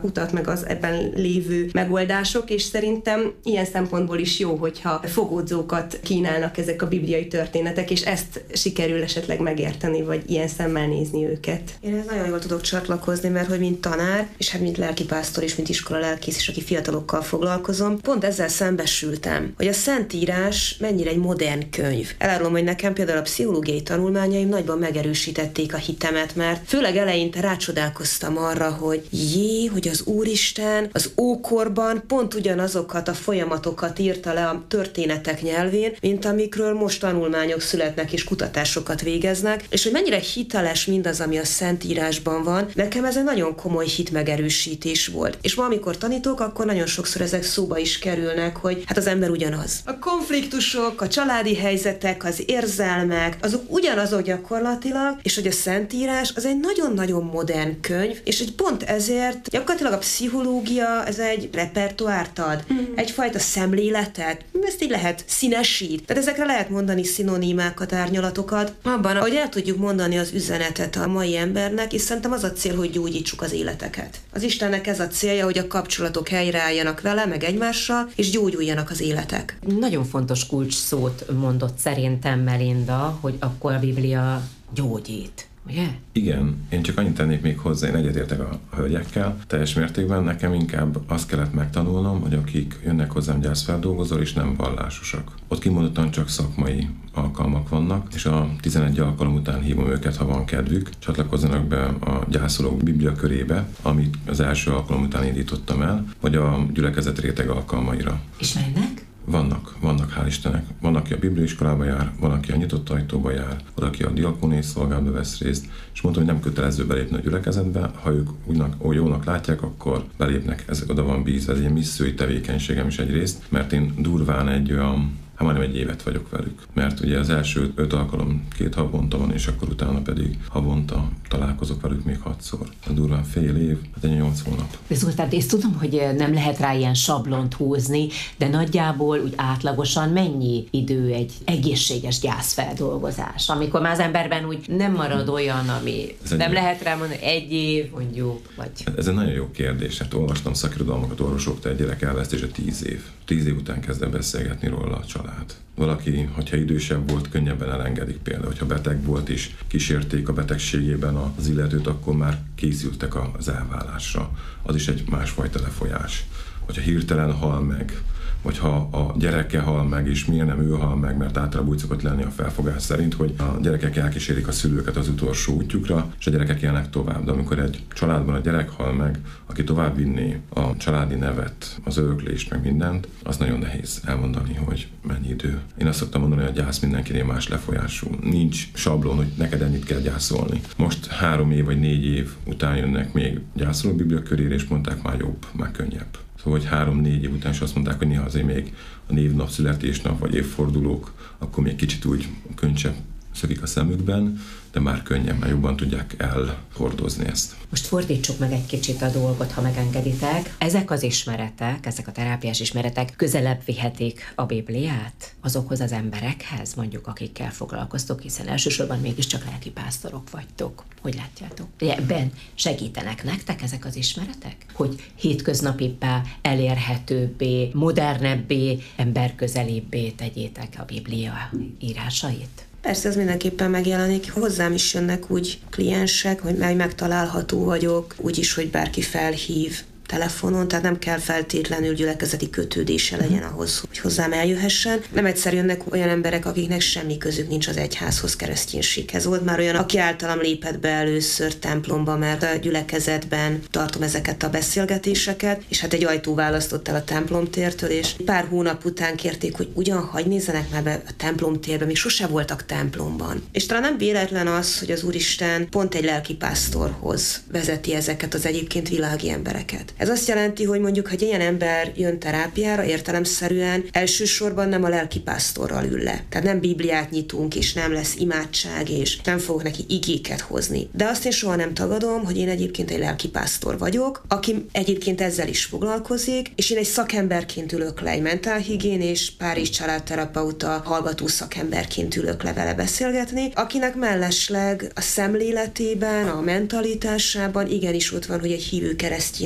utat, meg az ebben lévő megoldások, és szerintem ilyen szempontból is jó, hogyha fogódzókat kínálnak ezek a bibliai történetek, és ezt sikerül esetleg megérteni, vagy ilyen szemmel nézni őket. Én ezt nagyon jól tudok csatlakozni, mert hogy mint tanár, és hát mint lelkipásztor és mint iskola lelkész is, aki fiatalokkal foglalkozom, pont ezzel szembesültem, hogy a Szentírás mennyire egy modern könyv. Elárulom, hogy nekem például a pszichológiai tanulmányaim nagyban megerősítették a hitemet, mert főleg eleinte rácsodálkoztam arra, hogy jé, hogy az Úristen az ókorban pont ugyanazokat a folyamatokat írta le a történetek nyelvén, mint amikről most tanulmányok születnek és kutatásokat végeznek, és hogy mennyire hiteles mindaz, ami a Szentírásban van, nekem ez egy nagyon komoly hitmegerősítés volt. És ma, amikor tanítok, akkor nagyon sokszor ezek szóba is kerülnek, hogy hát az ember ugyanaz. A konfliktusok, a családi helyzetek, az érzelmek, azok ugyanazok gyakorlatilag, és hogy a Szentírás az egy nagyon-nagyon modern könyv, és egy pont ezért gyakorlatilag a pszichológia ez egy repertoárt ad, mm. egyfajta szemléletet, ezt így lehet színesít. Tehát ezekre lehet mondani szinonimákat, árnyalatokat, abban, hogy el tudjuk mondani az üzenetet a mai embernek, és szerintem az a cél, hogy gyógyítsuk az életeket. Az Istennek ez a célja, hogy a kapcsolatok helyreálljanak vele, meg egymással, és gyógyuljanak az életek. Nagyon fontos kulcs szót mondott szerintem Melinda, hogy akkor a Biblia gyógyít. Ugye? Igen, én csak annyit tennék még hozzá, én egyetértek a hölgyekkel, teljes mértékben nekem inkább azt kellett megtanulnom, hogy akik jönnek hozzám gyászfeldolgozóra és nem vallásosak. Ott kimondottan csak szakmai alkalmak vannak, és a tizenegy alkalom után hívom őket, ha van kedvük, csatlakozzanak be a gyászolók Biblia körébe, amit az első alkalom után indítottam el, vagy a gyülekezet réteg alkalmaira. És mennek? Vannak, vannak, hál' Istennek. Van, aki a bibliaiskolába jár, van, aki a nyitott ajtóba jár, van, aki a diakóniai szolgálatba vesz részt, és mondtam, hogy nem kötelező belépni a gyülekezetbe, ha ők úgynak, ó, jónak látják, akkor belépnek, ez oda van bízva, ez egy missziói tevékenységem is egyrészt, mert én durván egy olyan, hát majdnem egy évet vagyok velük. Mert ugye az első öt alkalom két havonta van, és akkor utána pedig havonta találkozok velük még hatszor. A durván fél év, hát egy nyolc hónap. Zoltán, én tudom, hogy nem lehet rá ilyen sablont húzni, de nagyjából úgy átlagosan mennyi idő egy egészséges gyászfeldolgozás, amikor már az emberben úgy nem marad olyan, ami nem egy... lehet rá mondani, egy év mondjuk, vagy... Ez egy nagyon jó kérdés. Hát olvastam szakirodalmakat, orvosoktól, egy gyerek elvesztése tíz év. Tíz év után kezd el beszélgetni róla a család. Valaki, hogyha idősebb volt, könnyebben elengedik például. Hogyha beteg volt és kísérték a betegségében az illetőt, akkor már készültek az elválásra. Az is egy másfajta lefolyás. Hogyha hirtelen hal meg, vagy ha a gyereke hal meg, és miért nem ő hal meg, mert általában úgy szokott lenni a felfogás szerint, hogy a gyerekek elkísérik a szülőket az utolsó útjukra, és a gyerekek élnek tovább. De amikor egy családban a gyerek hal meg, aki tovább vinné a családi nevet, az öröklést, meg mindent, az nagyon nehéz elmondani, hogy mennyi idő. Én azt szoktam mondani, hogy a gyász mindenkinél más lefolyású. Nincs sablon, hogy neked ennyit kell gyászolni. Most három év vagy négy év után jönnek még gyászoló Biblia körére, és mondták, már jobb, már könnyebb. Szóval, hogy három-négy év után is azt mondták, hogy néha azért még a névnap, születésnap vagy évfordulók, akkor még kicsit úgy könycsepp szökik a szemükben, de már könnyen, már jobban tudják elhordozni ezt. Most fordítsuk meg egy kicsit a dolgot, ha megengeditek. Ezek az ismeretek, ezek a terápiás ismeretek közelebb vihetik a Bibliát azokhoz az emberekhez, mondjuk akikkel foglalkoztok, hiszen elsősorban mégiscsak lelkipásztorok vagytok. Hogy látjátok? Ebben segítenek nektek ezek az ismeretek? Hogy hétköznapibbá, elérhetőbbé, modernebbé, emberközelibbé tegyétek a Biblia írásait? Persze, ez mindenképpen megjelenik. Hozzám is jönnek úgy kliensek, hogy megtalálható vagyok, úgyis, hogy bárki felhív telefonon, tehát nem kell feltétlenül gyülekezeti kötődése legyen ahhoz, hogy hozzám eljöhessen. Nem egyszer jönnek olyan emberek, akiknek semmi közük nincs az egyházhoz, kereszténységhez. Volt már olyan, aki általam lépett be először templomba, mert a gyülekezetben tartom ezeket a beszélgetéseket, és hát egy ajtó választott el a templomtértől, és pár hónap után kérték, hogy ugyan hagy nézzenek már be a templomtérbe, még sose voltak templomban. És talán nem véletlen az, hogy az Úristen pont egy lelkipásztorhoz vezeti ezeket az egyébként világi embereket. Ez azt jelenti, hogy mondjuk, ha egy ilyen ember jön terápiára, értelemszerűen elsősorban nem a lelkipásztorral ül le. Tehát nem Bibliát nyitunk, és nem lesz imádság, és nem fogok neki igéket hozni. De azt én soha nem tagadom, hogy én egyébként egy lelkipásztor vagyok, aki egyébként ezzel is foglalkozik, és én egy szakemberként ülök le, egy mentálhigiénés, Párizs családterapeuta, hallgató szakemberként ülök le vele beszélgetni, akinek mellesleg a szemléletében, a mentalitásában igenis ott van, hogy egy hívő keresztény ember.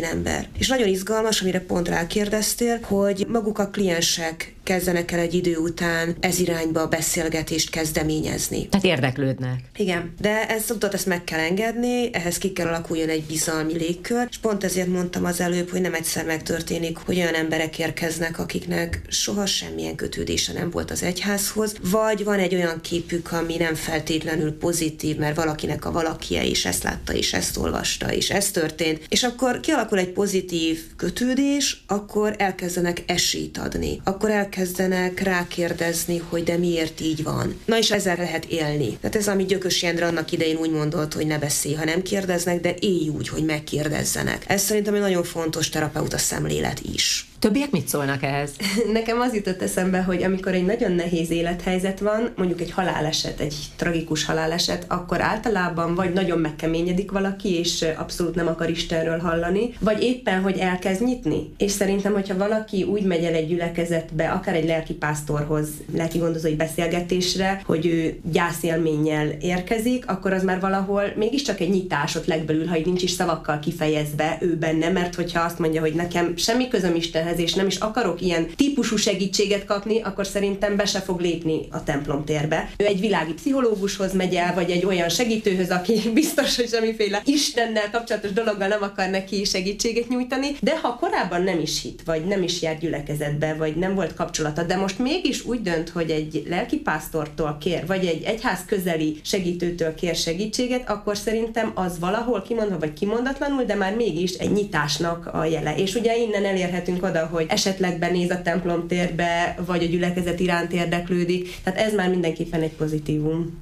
szakember. És nagyon izgalmas, amire pont rákérdeztél, hogy maguk a kliensek kezdenek el egy idő után ez irányba a beszélgetést kezdeményezni. Tehát érdeklődnek. Igen, de ezt utat ezt meg kell engedni, ehhez ki kell alakuljon egy bizalmi légkör, és pont ezért mondtam az előbb, hogy nem egyszer megtörténik, hogy olyan emberek érkeznek, akiknek soha semmilyen kötődése nem volt az egyházhoz, vagy van egy olyan képük, ami nem feltétlenül pozitív, mert valakinek a valakie is ezt látta, és ezt olvasta, és ez történt, és akkor kialakul egy pozitív kötődés, akkor elkezdenek esélyt adni, akkor elkezdenek rákérdezni, hogy de miért így van. Na és ezzel lehet élni. Tehát ez, ami Gyökös Jendre annak idején úgy mondott, hogy ne beszélj, ha nem kérdeznek, de élj úgy, hogy megkérdezzenek. Ez szerintem egy nagyon fontos terapeuta szemlélet is. Többiek mit szólnak ehhez? Nekem az jutott eszembe, hogy amikor egy nagyon nehéz élethelyzet van, mondjuk egy haláleset, egy tragikus haláleset, akkor általában vagy nagyon megkeményedik valaki, és abszolút nem akar Istenről hallani, vagy éppen, hogy elkezd nyitni. És szerintem, hogyha valaki úgy megy el egy gyülekezetbe, akár egy lelkipásztorhoz, lelkigondozói beszélgetésre, hogy ő gyászélménnyel érkezik, akkor az már valahol mégiscsak egy nyitás ott legbelül, ha így nincs is szavakkal kifejezve ő benne, mert hogyha azt mondja, hogy nekem semmi közöm Istenhez, és nem is akarok ilyen típusú segítséget kapni, akkor szerintem be se fog lépni a templomtérbe. Ő egy világi pszichológushoz megy el, vagy egy olyan segítőhöz, aki biztos, hogy semmiféle Istennel kapcsolatos dologgal nem akar neki segítséget nyújtani, de ha korábban nem is hitt, vagy nem is járt gyülekezetbe, vagy nem volt kapcsolata, de most mégis úgy dönt, hogy egy lelkipásztortól kér, vagy egy egyház közeli segítőtől kér segítséget, akkor szerintem az valahol kimondva, vagy kimondatlanul, de már mégis egy nyitásnak a jele. És ugye innen elérhetünk oda, hogy esetleg benéz a templomtérbe, vagy a gyülekezet iránt érdeklődik. Tehát ez már mindenképpen egy pozitívum.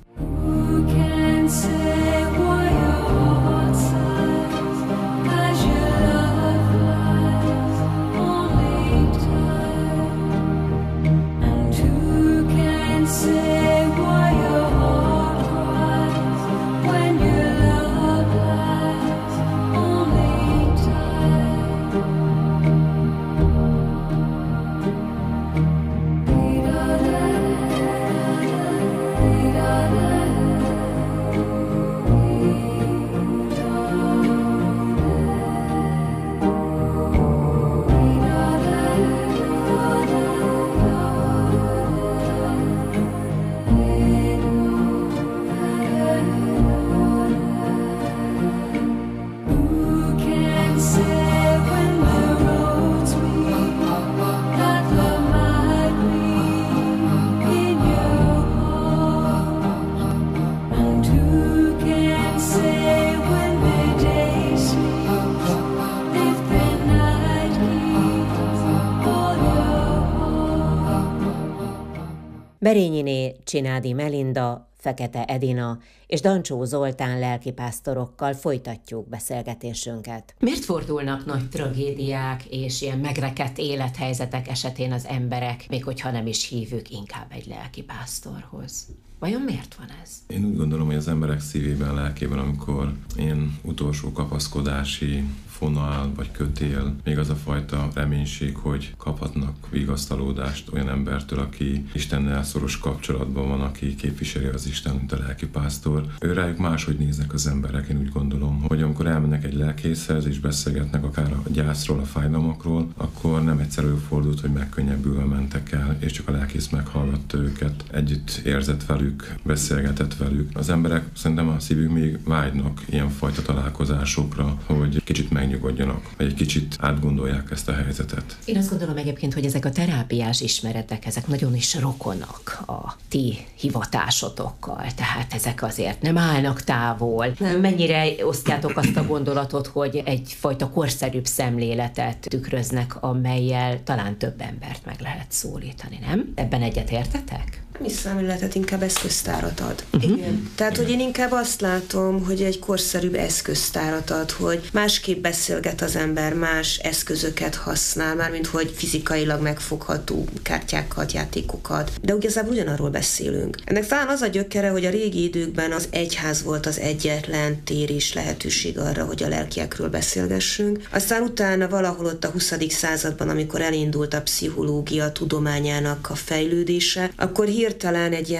Berényiné Csinádi Melinda, Fekete Edina és Dancsó Zoltán lelkipásztorokkal folytatjuk beszélgetésünket. Miért fordulnak nagy tragédiák és ilyen megrekedt élethelyzetek esetén az emberek, még hogyha nem is hívők, inkább egy lelkipásztorhoz? Vajon miért van ez? Én úgy gondolom, hogy az emberek szívében, lelkében, amikor ilyen utolsó kapaszkodási fonal vagy kötél, még az a fajta reménység, hogy kaphatnak vigasztalódást olyan embertől, aki Istennel szoros kapcsolatban van, aki képviseli az Isten, mint a lelkipásztor. Ő rájuk máshogy néznek az emberek, én úgy gondolom, hogy amikor elmennek egy lelkészhez és beszélgetnek akár a gyászról, a fájdalmakról, akkor nem egyszerűen fordult, hogy megkönnyebbülve mentek el, és csak a lelkész meghallgatta őket, együtt érzett velük, beszélgetett velük. Az emberek szerintem a szívük még vágynak ilyenfajta találkozásokra, hogy kicsit megnyugodjanak, vagy egy kicsit átgondolják ezt a helyzetet. Én azt gondolom egyébként, hogy ezek a terápiás ismeretek, ezek nagyon is rokonok a ti hivatásotokkal, tehát ezek azért nem állnak távol. Nem. Mennyire osztjátok azt a gondolatot, hogy egyfajta korszerűbb szemléletet tükröznek, amellyel talán több embert meg lehet szólítani, nem? Ebben egyet értetek? Mi szemléletet, inkább eszköztárat ad. Uh-huh. Igen. Tehát, hogy én inkább azt látom, hogy egy korszerűbb eszköztárat ad, hogy másképp beszélget az ember, más eszközöket használ, mármint hogy fizikailag megfogható kártyákat, játékokat, de igazából ugyanarról beszélünk. Ennek talán az a gyökere, hogy a régi időkben az egyház volt az egyetlen tér és lehetőség arra, hogy a lelkiekről beszélgessünk. Aztán utána valahol ott a huszadik században, amikor elindult a pszichológia tudományának a fejlődése, akkor hirtelen egy ilyen nagy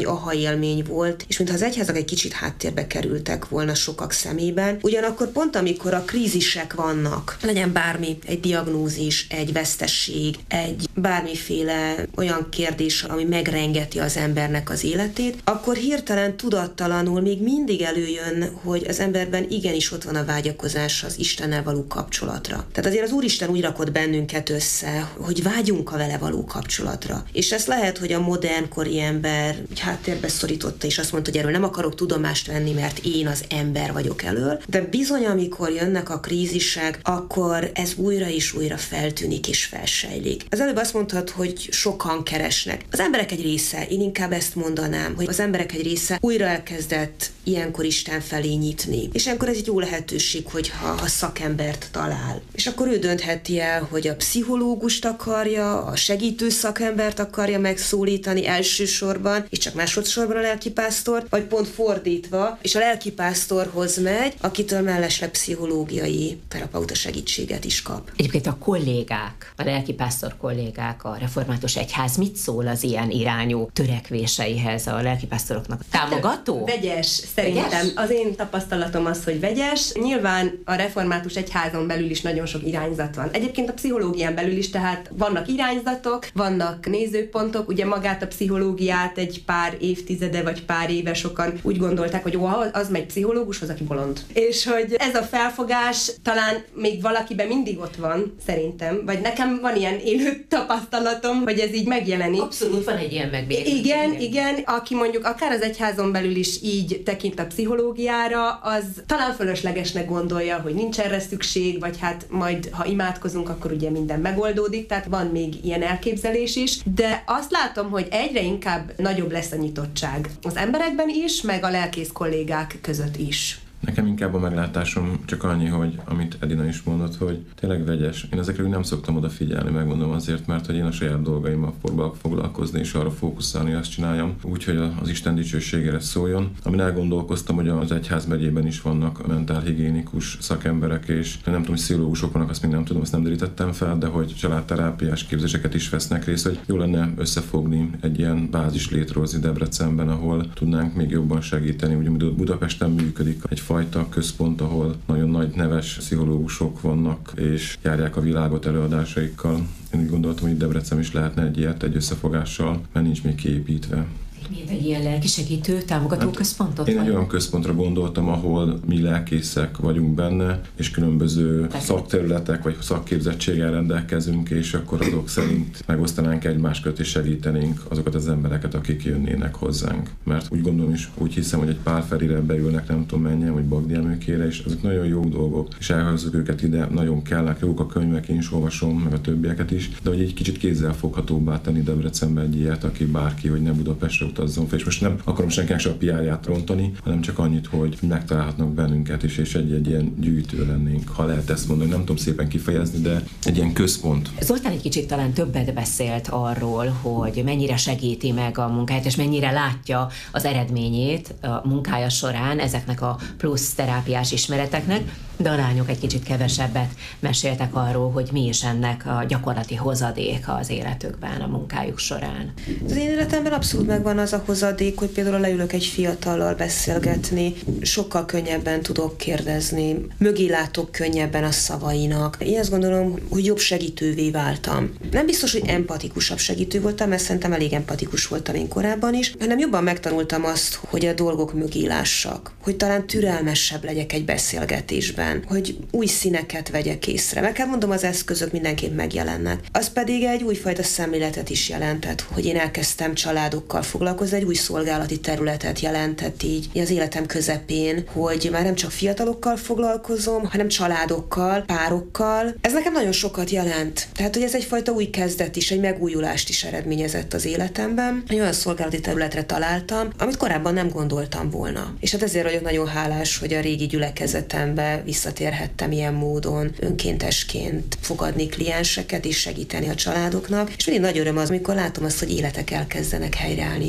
aha élmény volt, és mintha az egyházak egy kicsit háttérbe kerültek volna sokak szemében. Ugyanakkor pont amikor a krízisek vannak, legyen bármi, egy diagnózis, egy vesztesség, egy bármiféle olyan kérdés, ami megrengeti az embernek az életét, akkor hirtelen tudattalanul még mindig előjön, hogy az emberben igenis ott van a vágyakozás az Istennel való kapcsolatra. Tehát azért az Úristen úgy rakott bennünket össze, hogy vágyunk a vele való kapcsolatra. És ez lehet, hogy a modernkori ember háttérbe szorította, és azt mondta, hogy erről nem akarok tudomást venni, mert én az ember vagyok elől. De bizony, amikor jönnek a krízisek, akkor ez újra és újra feltűnik és felsejlik. Az előbb azt mondtad, hogy sokan keresnek. Az emberek egy része, én inkább ezt mondanám, hogy az emberek egy része újra elkezdett ilyenkor Isten felé nyitni. És ilyenkor ez egy jó lehetőség, hogyha ha szakembert talál. És akkor ő döntheti el, hogy a pszichológust akarja, a segítő szakembert akarja megszólítani elsősorban, és csak másodszorban a lelkipásztor, vagy pont fordítva, és a lelkipásztorhoz megy, akitől mellesleg pszichológiai terapeuta segítséget is kap. Egyébként a kollégák, a lelkipásztor kollégák, a református egyház mit szól az ilyen irányú törekvéseihez a lelkipásztoroknak? Támogató? Vegyes, szerintem. Vegyes? Az én tapasztalatom az, hogy vegyes. Nyilván a református egyházon belül is nagyon sok irányzat van. Egyébként a pszichológián belül is, tehát vannak irányzatok, vannak nézőpontok, ugye magát a pszichológiát egy pár évtizede vagy pár éve sokan úgy gondolták, hogy ó, az megy pszichológushoz, aki bolond. És hogy ez a felfogás talán még valakiben mindig ott van, szerintem, vagy nekem van ilyen élő tapasztalatom, hogy ez így megjelenik. Abszolút van egy ilyen megbélyegzés. Igen, igen, igen, aki mondjuk akár az egyházon belül is így tekint a pszichológiára, az talán fölöslegesnek gondolja, hogy nincs erre szükség, vagy hát majd, ha imádkozunk, akkor ugye minden megoldódik, tehát van még ilyen elképzelés is, de azt látom, hogy egyre inkább nagyobb lesz a nyitottság az emberekben is, meg a lelkész kollégák között is. Nekem inkább a meglátásom csak annyi, hogy amit Edina is mondott, hogy tényleg vegyes. Én ezekre nem szoktam odafigyelni, megmondom azért, mert hogy én a saját dolgaimmal fogok foglalkozni, és arra fókuszálni, azt csináljam, úgyhogy az Isten dicsőségére szóljon. Amin elgondolkoztam, hogy az egyházmegyében is vannak mentálhigiénikus szakemberek, és nem tudom, hogy pszichológusok vannak, azt még nem tudom, azt nem derítettem fel, de hogy családterápiás képzéseket is vesznek részt, hogy jó lenne összefogni egy ilyen bázis létrehozni Debrecenben, ahol tudnánk még jobban segíteni. Ugye Budapesten működik egy fajta központ, ahol nagyon nagy neves pszichológusok vannak, és járják a világot előadásaikkal. Én úgy gondoltam, hogy Debrecen is lehetne egy ilyet, egy összefogással, mert nincs még kiépítve. Miért egy ilyen lelkisegítő, támogató hát központot? Én egy olyan központra gondoltam, ahol mi lelkészek vagyunk benne, és különböző Tehát. szakterületek vagy szakképzettséggel rendelkezünk, és akkor azok szerint megosztanánk egymás között, és segítenénk azokat az embereket, akik jönnének hozzánk. Mert úgy gondolom is, úgy hiszem, hogy egy Pál Ferire beülnek, nem tudom mennyien, vagy Bagdi Emőkére, és azok nagyon jó dolgok, és elhozzuk őket ide, nagyon kellnek, jók a könyvek, én is olvasom, meg a többieket is, de hogy egy kicsit kézzelfoghatóbbá tenni Debrecenbe egy ilyet, aki bárki, hogy ne Budapestre utazzon fel, és most nem akarom senkinek se a pé er-ját rontani, hanem csak annyit, hogy megtalálhatnak bennünket is, és egy-egy ilyen gyűjtő lennénk, ha lehet ezt mondani, nem tudom szépen kifejezni, de egy ilyen központ. Zoltán egy kicsit talán többet beszélt arról, hogy mennyire segíti meg a munkáját, és mennyire látja az eredményét a munkája során ezeknek a plusz terápiás ismereteknek, de a lányok egy kicsit kevesebbet meséltek arról, hogy mi is ennek a gyakorlati hozadéka az életükben, a munkájuk során. Az én életemben abszolút megvan az a hozadék, hogy például leülök egy fiatallal beszélgetni, sokkal könnyebben tudok kérdezni, mögé látok könnyebben a szavainak. Én azt gondolom, hogy jobb segítővé váltam. Nem biztos, hogy empatikusabb segítő voltam, mert szerintem elég empatikus voltam én korábban is, hanem jobban megtanultam azt, hogy a dolgok mögé lássak, hogy talán türelmesebb legyek egy beszélgetésben, hogy új színeket vegyek észre. Meg kell mondom, az eszközök mindenképp megjelennek. Az pedig egy újfajta szemléletet is jelentett, hogy én elkezdtem családokkal foglalkozni, egy új szolgálati területet jelentett így az életem közepén, hogy már nem csak fiatalokkal foglalkozom, hanem családokkal, párokkal. Ez nekem nagyon sokat jelent. Tehát, hogy ez egyfajta új kezdet is, egy megújulást is eredményezett az életemben. Egy olyan szolgálati területre találtam, amit korábban nem gondoltam volna. És hát ezért vagyok nagyon hálás, hogy a régi gyülekezetembe visszatérhettem ilyen módon, önkéntesként fogadni klienseket és segíteni a családoknak. És mindig nagy öröm az, amikor látom azt, hogy életek elkezdenek helyreállni,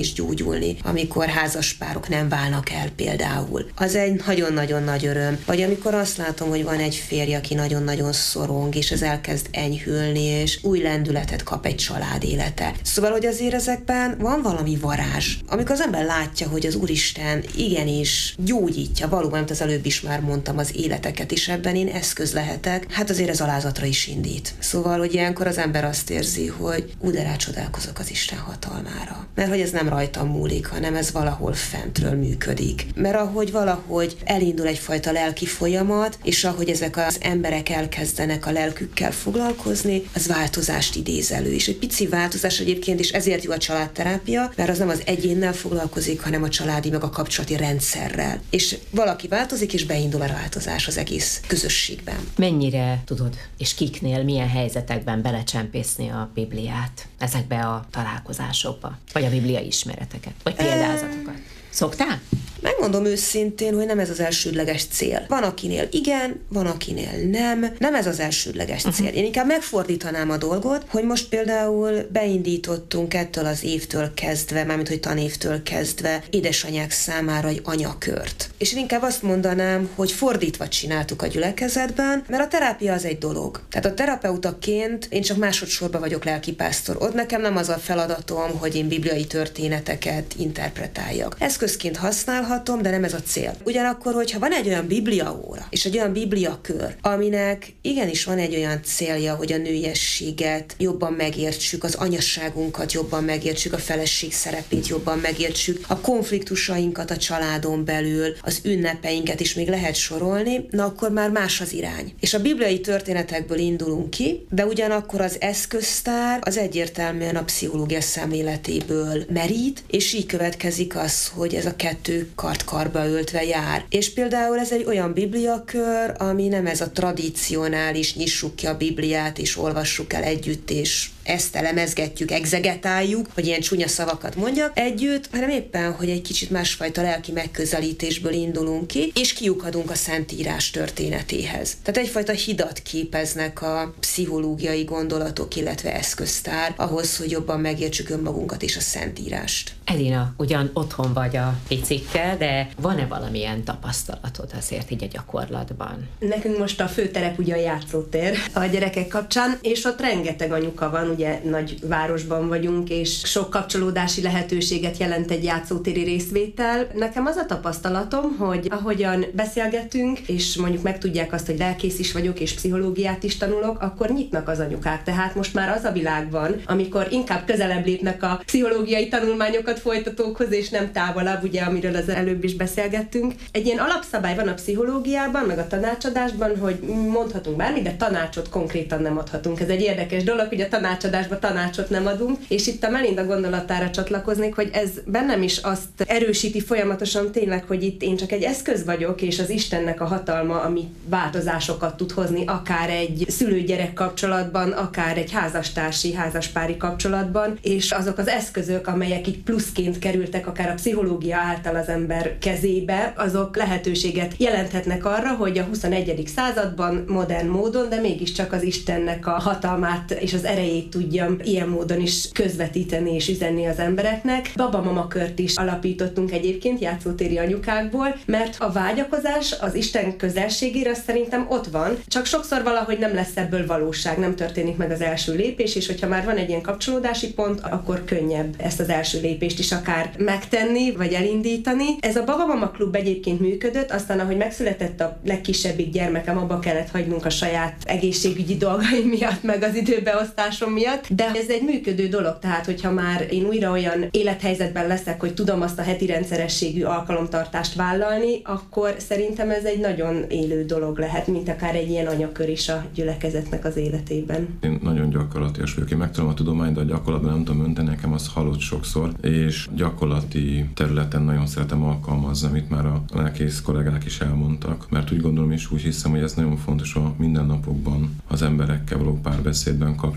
és gyógyulni, amikor házaspárok nem válnak el például. Az egy nagyon-nagyon nagy öröm. Vagy amikor azt látom, hogy van egy férj, aki nagyon-nagyon szorong, és ez elkezd enyhülni, és új lendületet kap egy család élete. Szóval, hogy azért ezekben van valami varázs. Amikor az ember látja, hogy az Úristen igenis gyógyítja, valóban, amit az előbb is már mondtam, az életeket is, ebben én eszköz lehetek, hát azért ez alázatra is indít. Szóval, hogy ilyenkor az ember azt érzi, hogy úgy de rácsodálkozok az Isten hatalmára. Mert hogy ez nem rajtam múlik, hanem ez valahol fentről működik. Mert ahogy valahogy elindul egyfajta lelki folyamat, és ahogy ezek az emberek elkezdenek a lelkükkel foglalkozni, az változást idéz elő. És egy pici változás egyébként, és ezért jó a családterápia, mert az nem az egyénnel foglalkozik, hanem a családi meg a kapcsolati rendszerrel. És valaki változik, és beindul a változás az egész közösségben. Mennyire tudod, és kiknél, milyen helyzetekben belecsempészni a Bibliát ezekbe a találkozásokba, vagy a Biblia ismereteket, vagy példázatokat? Szoktál? Megmondom őszintén, hogy nem ez az elsődleges cél. Van akinél igen, van akinél nem. Nem ez az elsődleges cél. Én inkább megfordítanám a dolgot, hogy most például beindítottunk ettől az évtől kezdve, mármint hogy tanévtől kezdve édesanyák számára egy anyakört. És én inkább azt mondanám, hogy fordítva csináltuk a gyülekezetben, mert a terápia az egy dolog. Tehát a terapeutaként én csak másodszorban vagyok lelkipásztor. Ott nekem nem az a feladatom, hogy én bibliai történeteket interpretáljak. Eszközként használhatom, de nem ez a cél. Ugyanakkor, hogyha van egy olyan bibliaóra, és egy olyan bibliakör, aminek igenis van egy olyan célja, hogy a nőiességet jobban megértsük, az anyasságunkat jobban megértsük, a feleség szerepét jobban megértsük, a konfliktusainkat a családon belül, az ünnepeinket is még lehet sorolni, na akkor már más az irány. És a bibliai történetekből indulunk ki, de ugyanakkor az eszköztár az egyértelműen a pszichológia szemléletéből merít, és így következik az, hogy ez a kettő kart-karba öltve jár. És például ez egy olyan bibliakör, ami nem ez a tradicionális, nyissuk ki a Bibliát, és olvassuk el együtt, és ezt elemezgetjük, egzegetáljuk, hogy ilyen csúnya szavakat mondjak együtt, hanem éppen, hogy egy kicsit másfajta lelki megközelítésből indulunk ki, és kiukadunk a Szentírás történetéhez. Tehát egyfajta hidat képeznek a pszichológiai gondolatok, illetve eszköztár ahhoz, hogy jobban megértsük önmagunkat és a Szentírást. Edina, ugyan otthon vagy a picikkel, de van-e valamilyen tapasztalatod azért így a gyakorlatban? Nekünk most a főterep ugye a játszótér a gyerekek kapcsán, és ott rengeteg anyuka van, ugye nagy városban vagyunk, és sok kapcsolódási lehetőséget jelent egy játszótéri részvétel. Nekem az a tapasztalatom, hogy ahogyan beszélgetünk, és mondjuk megtudják azt, hogy lelkész is vagyok, és pszichológiát is tanulok, akkor nyitnak az anyukák. Tehát most már az a világ van, amikor inkább közelebb lépnek a pszichológiai tanulmányokat folytatókhoz, és nem távolabb, ugye, amiről az előbb is beszélgettünk. Egy ilyen alapszabály van a pszichológiában, meg a tanácsadásban, hogy mondhatunk bármit, de tanácsot konkrétan nem adhatunk. Ez egy érdekes dolog, hogy a tanácsadásban tanácsot nem adunk, és itt a Melinda gondolatára csatlakoznék, hogy ez bennem is azt erősíti folyamatosan tényleg, hogy itt én csak egy eszköz vagyok, és az Istennek a hatalma, ami változásokat tud hozni, akár egy szülő-gyerek kapcsolatban, akár egy házastársi, házaspári kapcsolatban, és azok az eszközök, amelyek így pluszként kerültek akár a pszichológia által az ember kezébe, azok lehetőséget jelenthetnek arra, hogy a huszonegyedik században modern módon, de mégiscsak az Istennek a hatalmát és az erejét tudjam ilyen módon is közvetíteni és üzenni az embereknek. Baba-mama kört is alapítottunk egyébként játszótéri anyukákból, mert a vágyakozás az Isten közelségére szerintem ott van, csak sokszor valahogy nem lesz ebből valóság, nem történik meg az első lépés, és hogyha már van egy ilyen kapcsolódási pont, akkor könnyebb ezt az első lépést is akár megtenni, vagy elindítani. Ez a Baba-mama klub egyébként működött, aztán ahogy megszületett a legkisebbik gyermekem, abba kellett hagynunk a saját egészségügyi dolgaim miatt, meg az időbeosztásom miatt, de ez egy működő dolog, tehát hogyha már én újra olyan élethelyzetben leszek, hogy tudom azt a heti rendszerességű alkalomtartást vállalni, akkor szerintem ez egy nagyon élő dolog lehet, mint akár egy ilyen anyakör is a gyülekezetnek az életében. Én nagyon gyakorlatias vagyok, én megtanulom a tudományt, de a gyakorlatban nem tudom önteni, nekem az halott sokszor, és gyakorlati területen nagyon szeretem alkalmazni, amit már a lelkész kollégák is elmondtak, mert úgy gondolom és úgy hiszem, hogy ez nagyon fontos a mindennapokban, az emberekkel való párbeszédben, kapcsolatokban,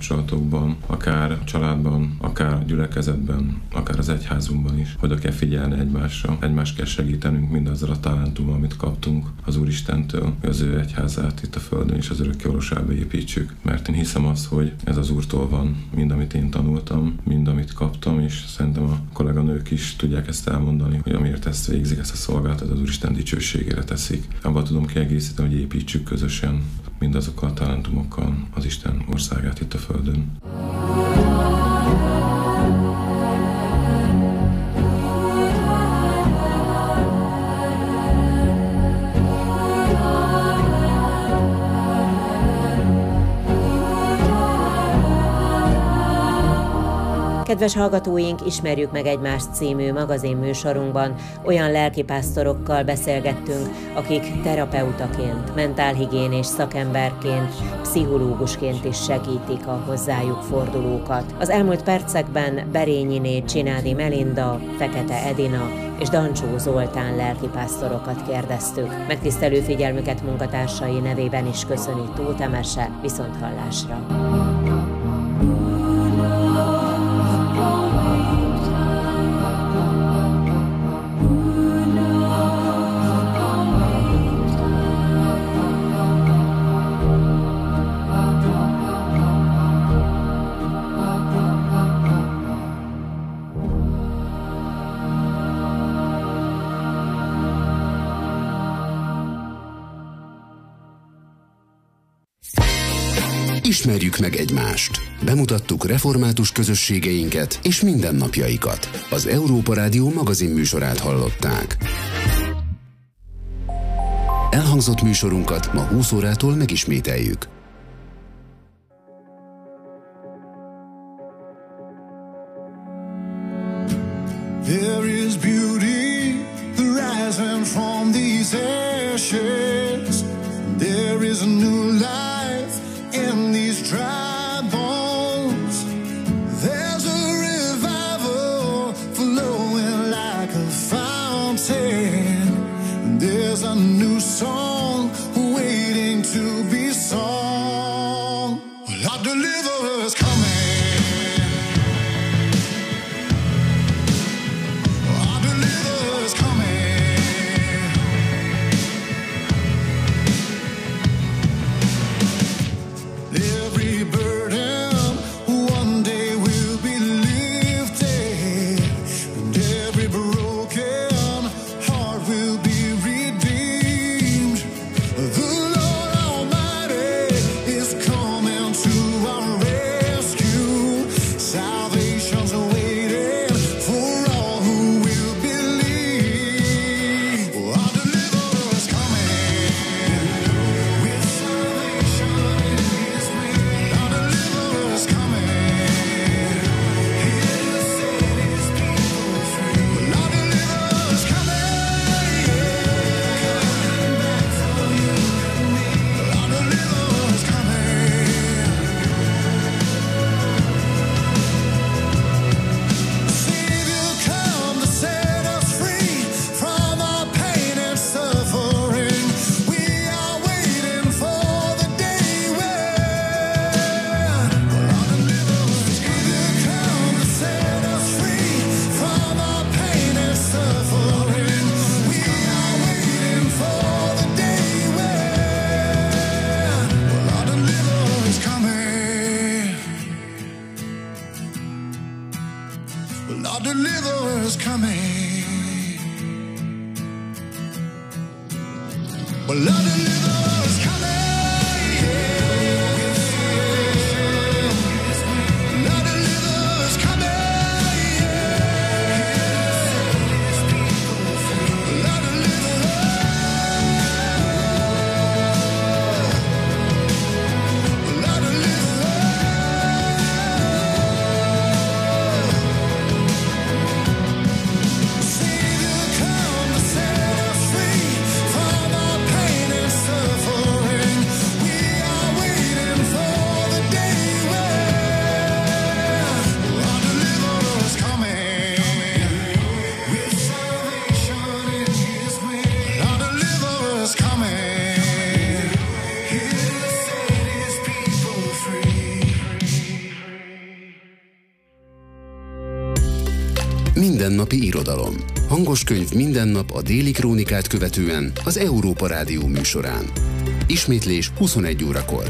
otthonokban, akár családban, akár gyülekezetben, akár az egyházunkban is oda kell figyelni egymásra, egymást kell segítenünk mindazzal a talentummal, amit kaptunk az Úristentől, hogy az ő egyházát itt a földön és az örökkévalóságba építsük. Mert én hiszem azt, hogy ez az Úrtól van, mind amit én tanultam, mind amit kaptam, és szerintem a kolléganők is tudják ezt elmondani, hogy amiért ezt végzik, ezt a szolgálatot, az Úristen dicsőségére teszik. Abban tudom kiegészíteni, hogy építsük közösen mindazokkal a talentumokkal az Isten országát itt a földön. Kedves hallgatóink, Ismerjük meg egymást című magazinműsorunkban olyan lelkipásztorokkal beszélgettünk, akik terapeutaként, mentálhigiénés szakemberként, pszichológusként is segítik a hozzájuk fordulókat. Az elmúlt percekben Berényiné Csinádi Melinda, Fekete Edina és Dancsó Zoltán lelkipásztorokat kérdeztük. Megtisztelő figyelmüket munkatársai nevében is köszöni Tóth Emese, viszonthallásra. Ismerjük meg egymást. Bemutattuk református közösségeinket és mindennapjaikat. Az Európa Rádió magazinműsorát hallották. Elhangzott műsorunkat ma húsz órától megismételjük. There is beauty rising from these ashes. There is a new life in these dry bones. There's a revival flowing like a fountain. There's a new song waiting to be sung. Well, our deliverer's coming. Suffer mindennapi irodalom. Hangos könyv minden nap a Déli Krónikát követően az Európa Rádió műsorán. Ismétlés huszonegy órakor.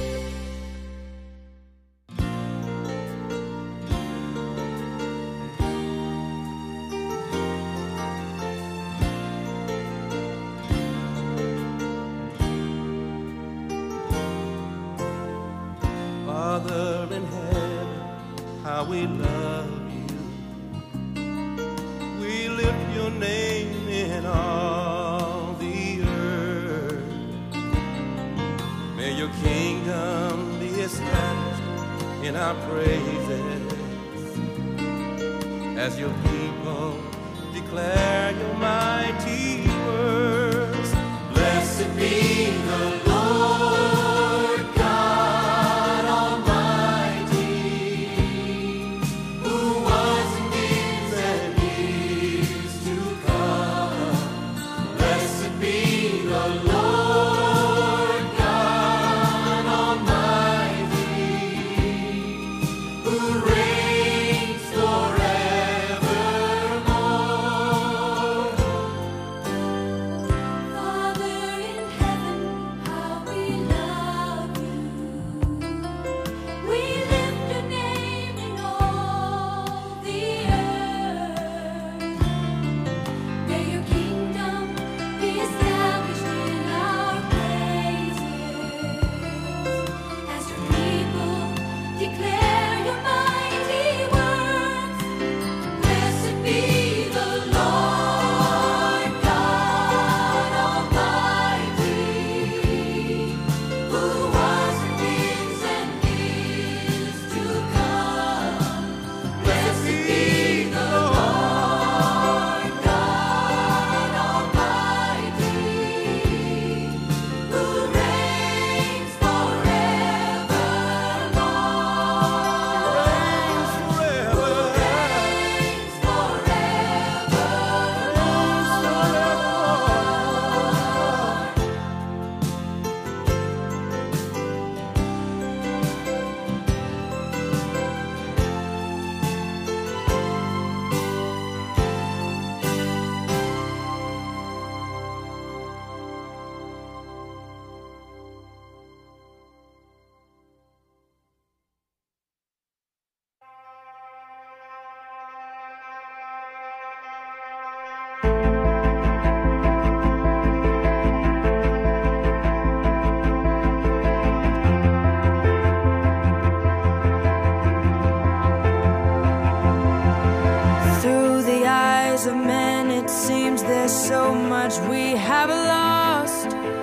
So much we have lost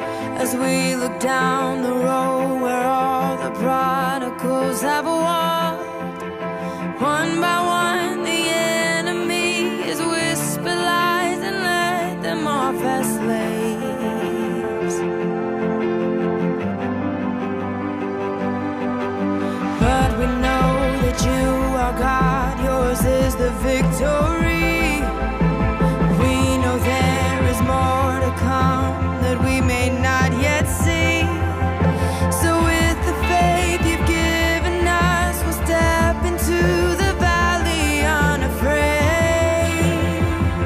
as we look down the road where all the prodigals have walked. One by one the enemies whisper lies and let them off as slaves. But we know that you are God, yours is the victory. There is more to come that we may not yet see. So with the faith you've given us, we'll step into the valley unafraid.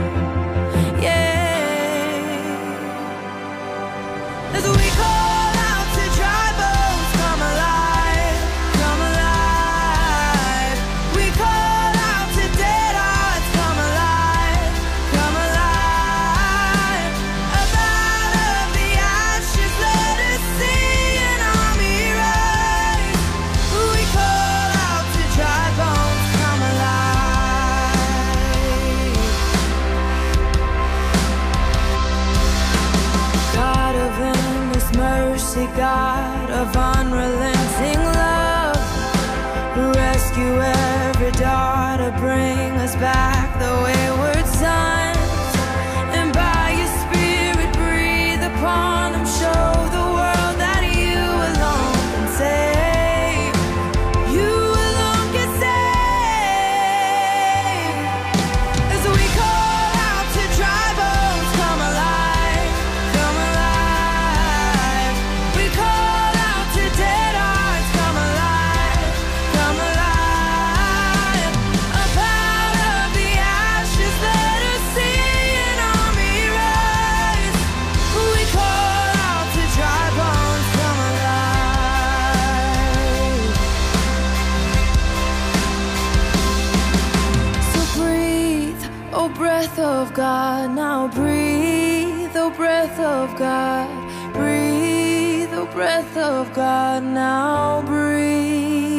Yeah. As we call out to dry bones, come alive, come alive. We call out to dead hearts, come alive, come alive. Mercy, God of unrelenting love, rescue every daughter, bring us back the wayward sons, and by your spirit breathe upon them, show the world that you alone can save, you alone can save. As we call out to dry bones, come alive, come alive. We call out to breath of God, breathe, oh breath of God, now breathe.